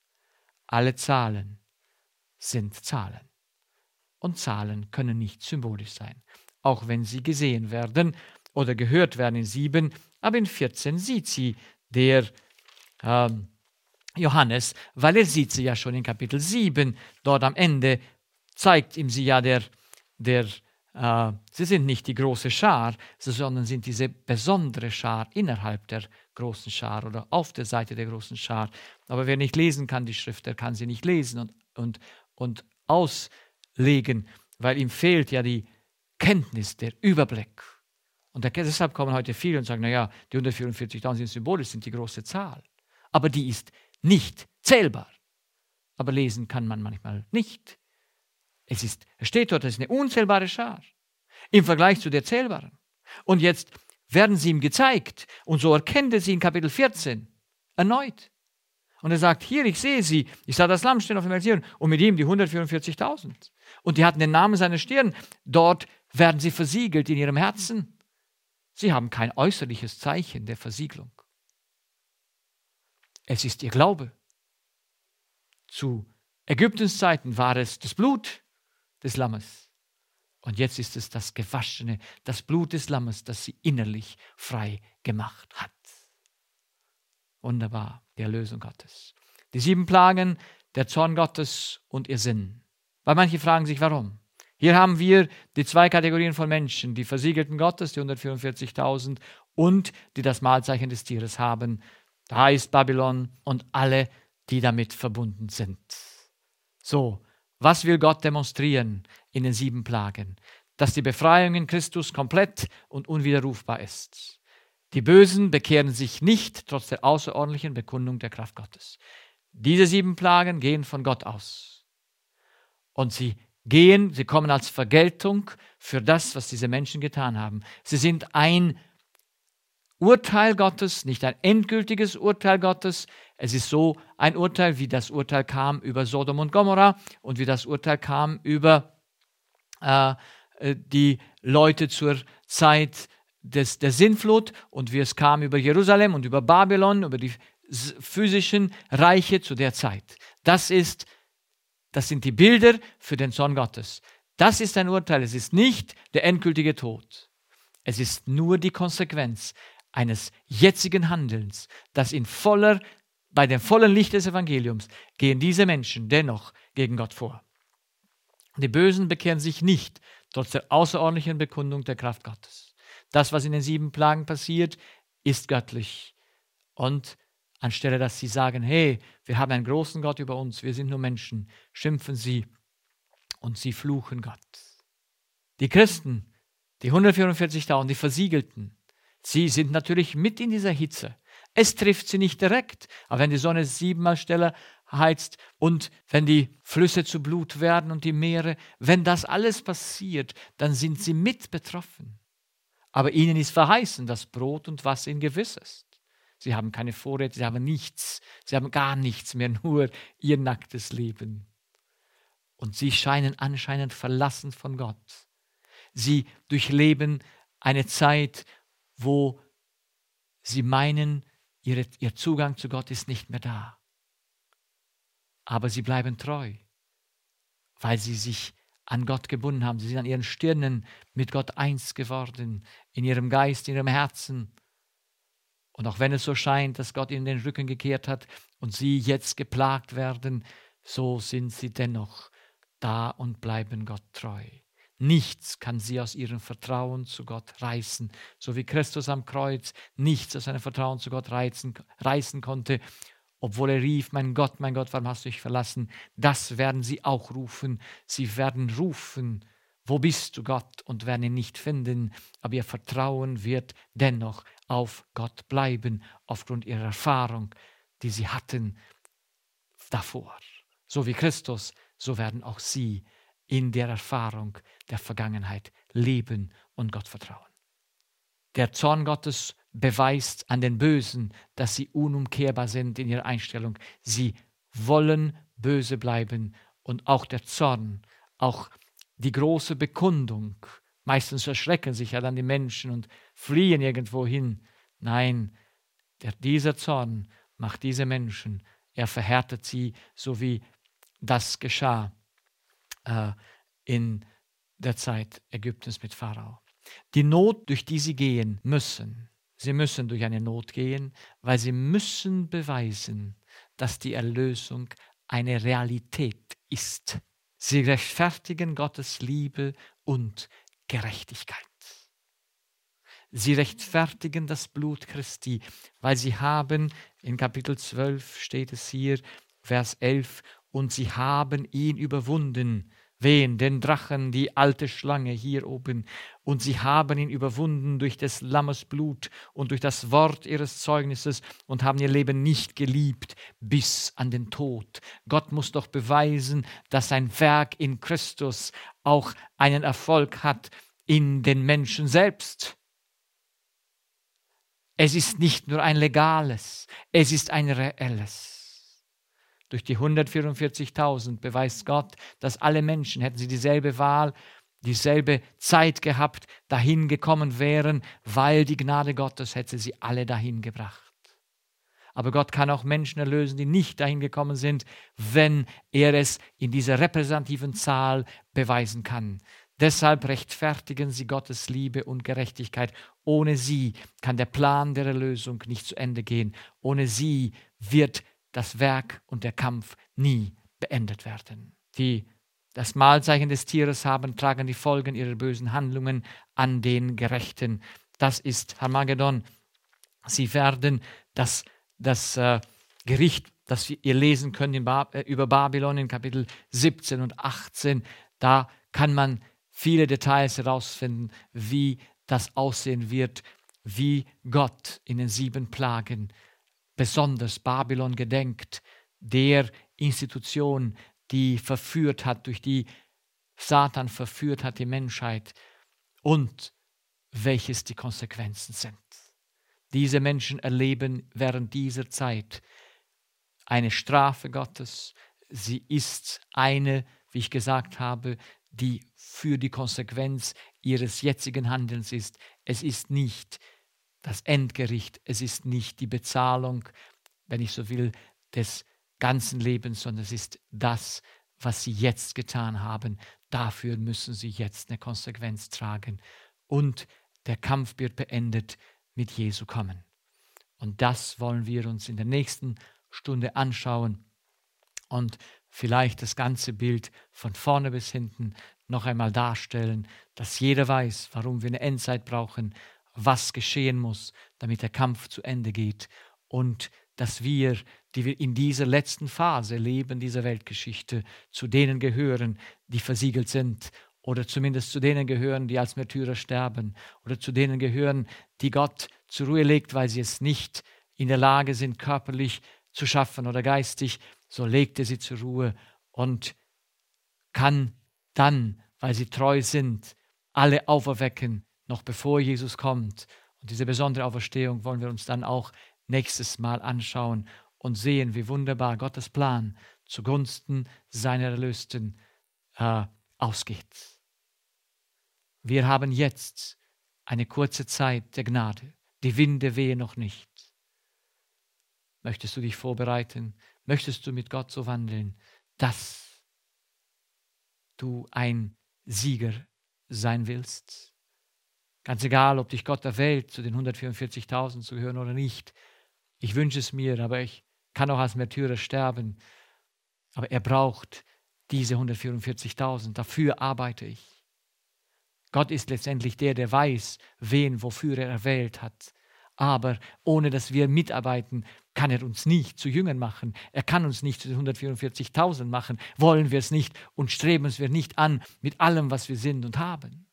Alle Zahlen sind Zahlen. Und Zahlen können nicht symbolisch sein, auch wenn sie gesehen werden oder gehört werden in sieben, aber in vierzehn sieht sie der ähm, Johannes, weil er sieht sie ja schon in Kapitel sieben, dort am Ende zeigt ihm sie ja der, der äh, sie sind nicht die große Schar, sondern sind diese besondere Schar innerhalb der großen Schar oder auf der Seite der großen Schar. Aber wer nicht lesen kann, die Schrift, der kann sie nicht lesen und, und, und auslegen, weil ihm fehlt ja die Kenntnis, der Überblick. Und deshalb kommen heute viele und sagen, naja, die hundertvierundvierzigtausend sind symbolisch, sind die große Zahl. Aber die ist nicht zählbar. Aber lesen kann man manchmal nicht. Es ist, es steht dort, das ist eine unzählbare Schar im Vergleich zu der zählbaren. Und jetzt werden sie ihm gezeigt und so erkennt er sie in Kapitel vierzehn erneut. Und er sagt, hier, ich sehe sie, ich sah das Lamm stehen auf dem Zion und mit ihm die hundertvierundvierzigtausend. Und die hatten den Namen seiner Stirn. Dort werden sie versiegelt in ihrem Herzen. Sie haben kein äußerliches Zeichen der Versiegelung. Es ist ihr Glaube. Zu Ägyptens Zeiten war es das Blut des Lammes. Und jetzt ist es das Gewaschene, das Blut des Lammes, das sie innerlich frei gemacht hat. Wunderbar, die Erlösung Gottes. Die sieben Plagen, der Zorn Gottes und ihr Sinn. Weil manche fragen sich, warum? Hier haben wir die zwei Kategorien von Menschen, die Versiegelten Gottes, die hundertvierundvierzigtausend, und die das Mahlzeichen des Tieres haben. Da ist Babylon und alle, die damit verbunden sind. So, was will Gott demonstrieren in den sieben Plagen? Dass die Befreiung in Christus komplett und unwiderrufbar ist. Die Bösen bekehren sich nicht, trotz der außerordentlichen Bekundung der Kraft Gottes. Diese sieben Plagen gehen von Gott aus. Und sie gehen, sie kommen als Vergeltung für das, was diese Menschen getan haben. Sie sind ein Urteil Gottes, nicht ein endgültiges Urteil Gottes. Es ist so ein Urteil, wie das Urteil kam über Sodom und Gomorra und wie das Urteil kam über äh, die Leute zur Zeit des, der Sintflut und wie es kam über Jerusalem und über Babylon, über die physischen Reiche zu der Zeit. Das ist, das sind die Bilder für den Zorn Gottes. Das ist ein Urteil, es ist nicht der endgültige Tod. Es ist nur die Konsequenz eines jetzigen Handelns, das in voller, bei dem vollen Licht des Evangeliums gehen diese Menschen dennoch gegen Gott vor. Die Bösen bekehren sich nicht, trotz der außerordentlichen Bekundung der Kraft Gottes. Das, was in den sieben Plagen passiert, ist göttlich. Und anstelle, dass sie sagen, hey, wir haben einen großen Gott über uns, wir sind nur Menschen, schimpfen sie und sie fluchen Gott. Die Christen, die hundertvierundvierzigtausend, die Versiegelten, sie sind natürlich mit in dieser Hitze. Es trifft sie nicht direkt, aber wenn die Sonne siebenmal schneller heizt und wenn die Flüsse zu Blut werden und die Meere, wenn das alles passiert, dann sind sie mit betroffen. Aber ihnen ist verheißen, dass Brot und Wasser ihnen gewiss ist. Sie haben keine Vorräte, sie haben nichts, sie haben gar nichts mehr, nur ihr nacktes Leben. Und sie scheinen anscheinend verlassen von Gott. Sie durchleben eine Zeit, wo sie meinen, ihre, ihr Zugang zu Gott ist nicht mehr da. Aber sie bleiben treu, weil sie sich an Gott gebunden haben. Sie sind an ihren Stirnen mit Gott eins geworden, in ihrem Geist, in ihrem Herzen. Und auch wenn es so scheint, dass Gott ihnen den Rücken gekehrt hat und sie jetzt geplagt werden, so sind sie dennoch da und bleiben Gott treu. Nichts kann sie aus ihrem Vertrauen zu Gott reißen, so wie Christus am Kreuz nichts aus seinem Vertrauen zu Gott reißen, reißen konnte, obwohl er rief, mein Gott, mein Gott, warum hast du mich verlassen? Das werden sie auch rufen. Sie werden rufen, wo bist du, Gott? Und werden ihn nicht finden, aber ihr Vertrauen wird dennoch auf Gott bleiben, aufgrund ihrer Erfahrung, die sie hatten davor. So wie Christus, so werden auch sie in der Erfahrung der Vergangenheit leben und Gott vertrauen. Der Zorn Gottes beweist an den Bösen, dass sie unumkehrbar sind in ihrer Einstellung. Sie wollen böse bleiben und auch der Zorn, auch die große Bekundung. Meistens erschrecken sich ja dann die Menschen und fliehen irgendwo hin. Nein, der, dieser Zorn macht diese Menschen, er verhärtet sie, so wie das geschah äh, in der Zeit Ägyptens mit Pharao. Die Not, durch die sie gehen müssen, sie müssen durch eine Not gehen, weil sie müssen beweisen, dass die Erlösung eine Realität ist. Sie rechtfertigen Gottes Liebe und Gerechtigkeit. Sie rechtfertigen das Blut Christi, weil sie haben, in Kapitel zwölf steht es hier, Vers elf, und sie haben ihn überwunden. Wen? Den Drachen, die alte Schlange hier oben. Und sie haben ihn überwunden durch des Lammes Blut und durch das Wort ihres Zeugnisses und haben ihr Leben nicht geliebt bis an den Tod. Gott muss doch beweisen, dass sein Werk in Christus auch einen Erfolg hat in den Menschen selbst. Es ist nicht nur ein legales, es ist ein reelles. Durch die hundertvierundvierzigtausend beweist Gott, dass alle Menschen, hätten sie dieselbe Wahl, dieselbe Zeit gehabt, dahin gekommen wären, weil die Gnade Gottes hätte sie alle dahin gebracht. Aber Gott kann auch Menschen erlösen, die nicht dahin gekommen sind, wenn er es in dieser repräsentativen Zahl beweisen kann. Deshalb rechtfertigen sie Gottes Liebe und Gerechtigkeit. Ohne sie kann der Plan der Erlösung nicht zu Ende gehen. Ohne sie wird das Werk und der Kampf nie beendet werden. Die das Mahlzeichen des Tieres haben, tragen die Folgen ihrer bösen Handlungen an den Gerechten. Das ist Harmagedon. Sie werden das, das äh, Gericht, das ihr lesen könnt in ba- äh, über Babylon in Kapitel siebzehn und achtzehn, da kann man viele Details herausfinden, wie das aussehen wird, wie Gott in den sieben Plagen besonders Babylon gedenkt, der Institution, die verführt hat, durch die Satan verführt hat die Menschheit und welches die Konsequenzen sind. Diese Menschen erleben während dieser Zeit eine Strafe Gottes. Sie ist eine, wie ich gesagt habe, die für die Konsequenz ihres jetzigen Handelns ist. Es ist nicht das Endgericht, es ist nicht die Bezahlung, wenn ich so will, des ganzen Lebens, sondern es ist das, was sie jetzt getan haben. Dafür müssen sie jetzt eine Konsequenz tragen. Und der Kampf wird beendet mit Jesu Kommen. Und das wollen wir uns in der nächsten Stunde anschauen und vielleicht das ganze Bild von vorne bis hinten noch einmal darstellen, dass jeder weiß, warum wir eine Endzeit brauchen, was geschehen muss, damit der Kampf zu Ende geht und dass wir, die wir in dieser letzten Phase leben, dieser Weltgeschichte, zu denen gehören, die versiegelt sind oder zumindest zu denen gehören, die als Märtyrer sterben oder zu denen gehören, die Gott zur Ruhe legt, weil sie es nicht in der Lage sind, körperlich zu schaffen oder geistig, so legt er sie zur Ruhe und kann dann, weil sie treu sind, alle auferwecken, noch bevor Jesus kommt. Und diese besondere Auferstehung wollen wir uns dann auch nächstes Mal anschauen und sehen, wie wunderbar Gottes Plan zugunsten seiner Erlösten äh, ausgeht. Wir haben jetzt eine kurze Zeit der Gnade. Die Winde wehen noch nicht. Möchtest du dich vorbereiten? Möchtest du mit Gott so wandeln, dass du ein Sieger sein willst? Ganz egal, ob dich Gott erwählt, zu den hundertvierundvierzigtausend zu gehören oder nicht. Ich wünsche es mir, aber ich kann auch als Märtyrer sterben. Aber er braucht diese hundertvierundvierzigtausend. Dafür arbeite ich. Gott ist letztendlich der, der weiß, wen, wofür er erwählt hat. Aber ohne dass wir mitarbeiten, kann er uns nicht zu Jüngern machen. Er kann uns nicht zu den hundertvierundvierzigtausend machen. Wollen wir es nicht und streben es wir nicht an mit allem, was wir sind und haben.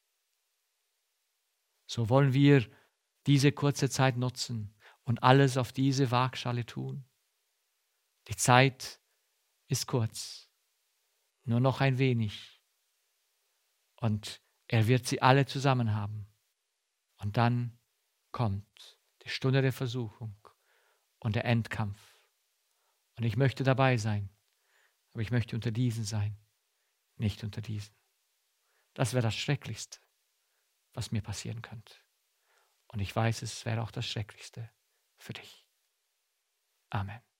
So wollen wir diese kurze Zeit nutzen und alles auf diese Waagschale tun. Die Zeit ist kurz, nur noch ein wenig. Und er wird sie alle zusammen haben. Und dann kommt die Stunde der Versuchung und der Endkampf. Und ich möchte dabei sein, aber ich möchte unter diesen sein, nicht unter diesen. Das wäre das Schrecklichste, was mir passieren könnte. Und ich weiß, es wäre auch das Schrecklichste für dich. Amen.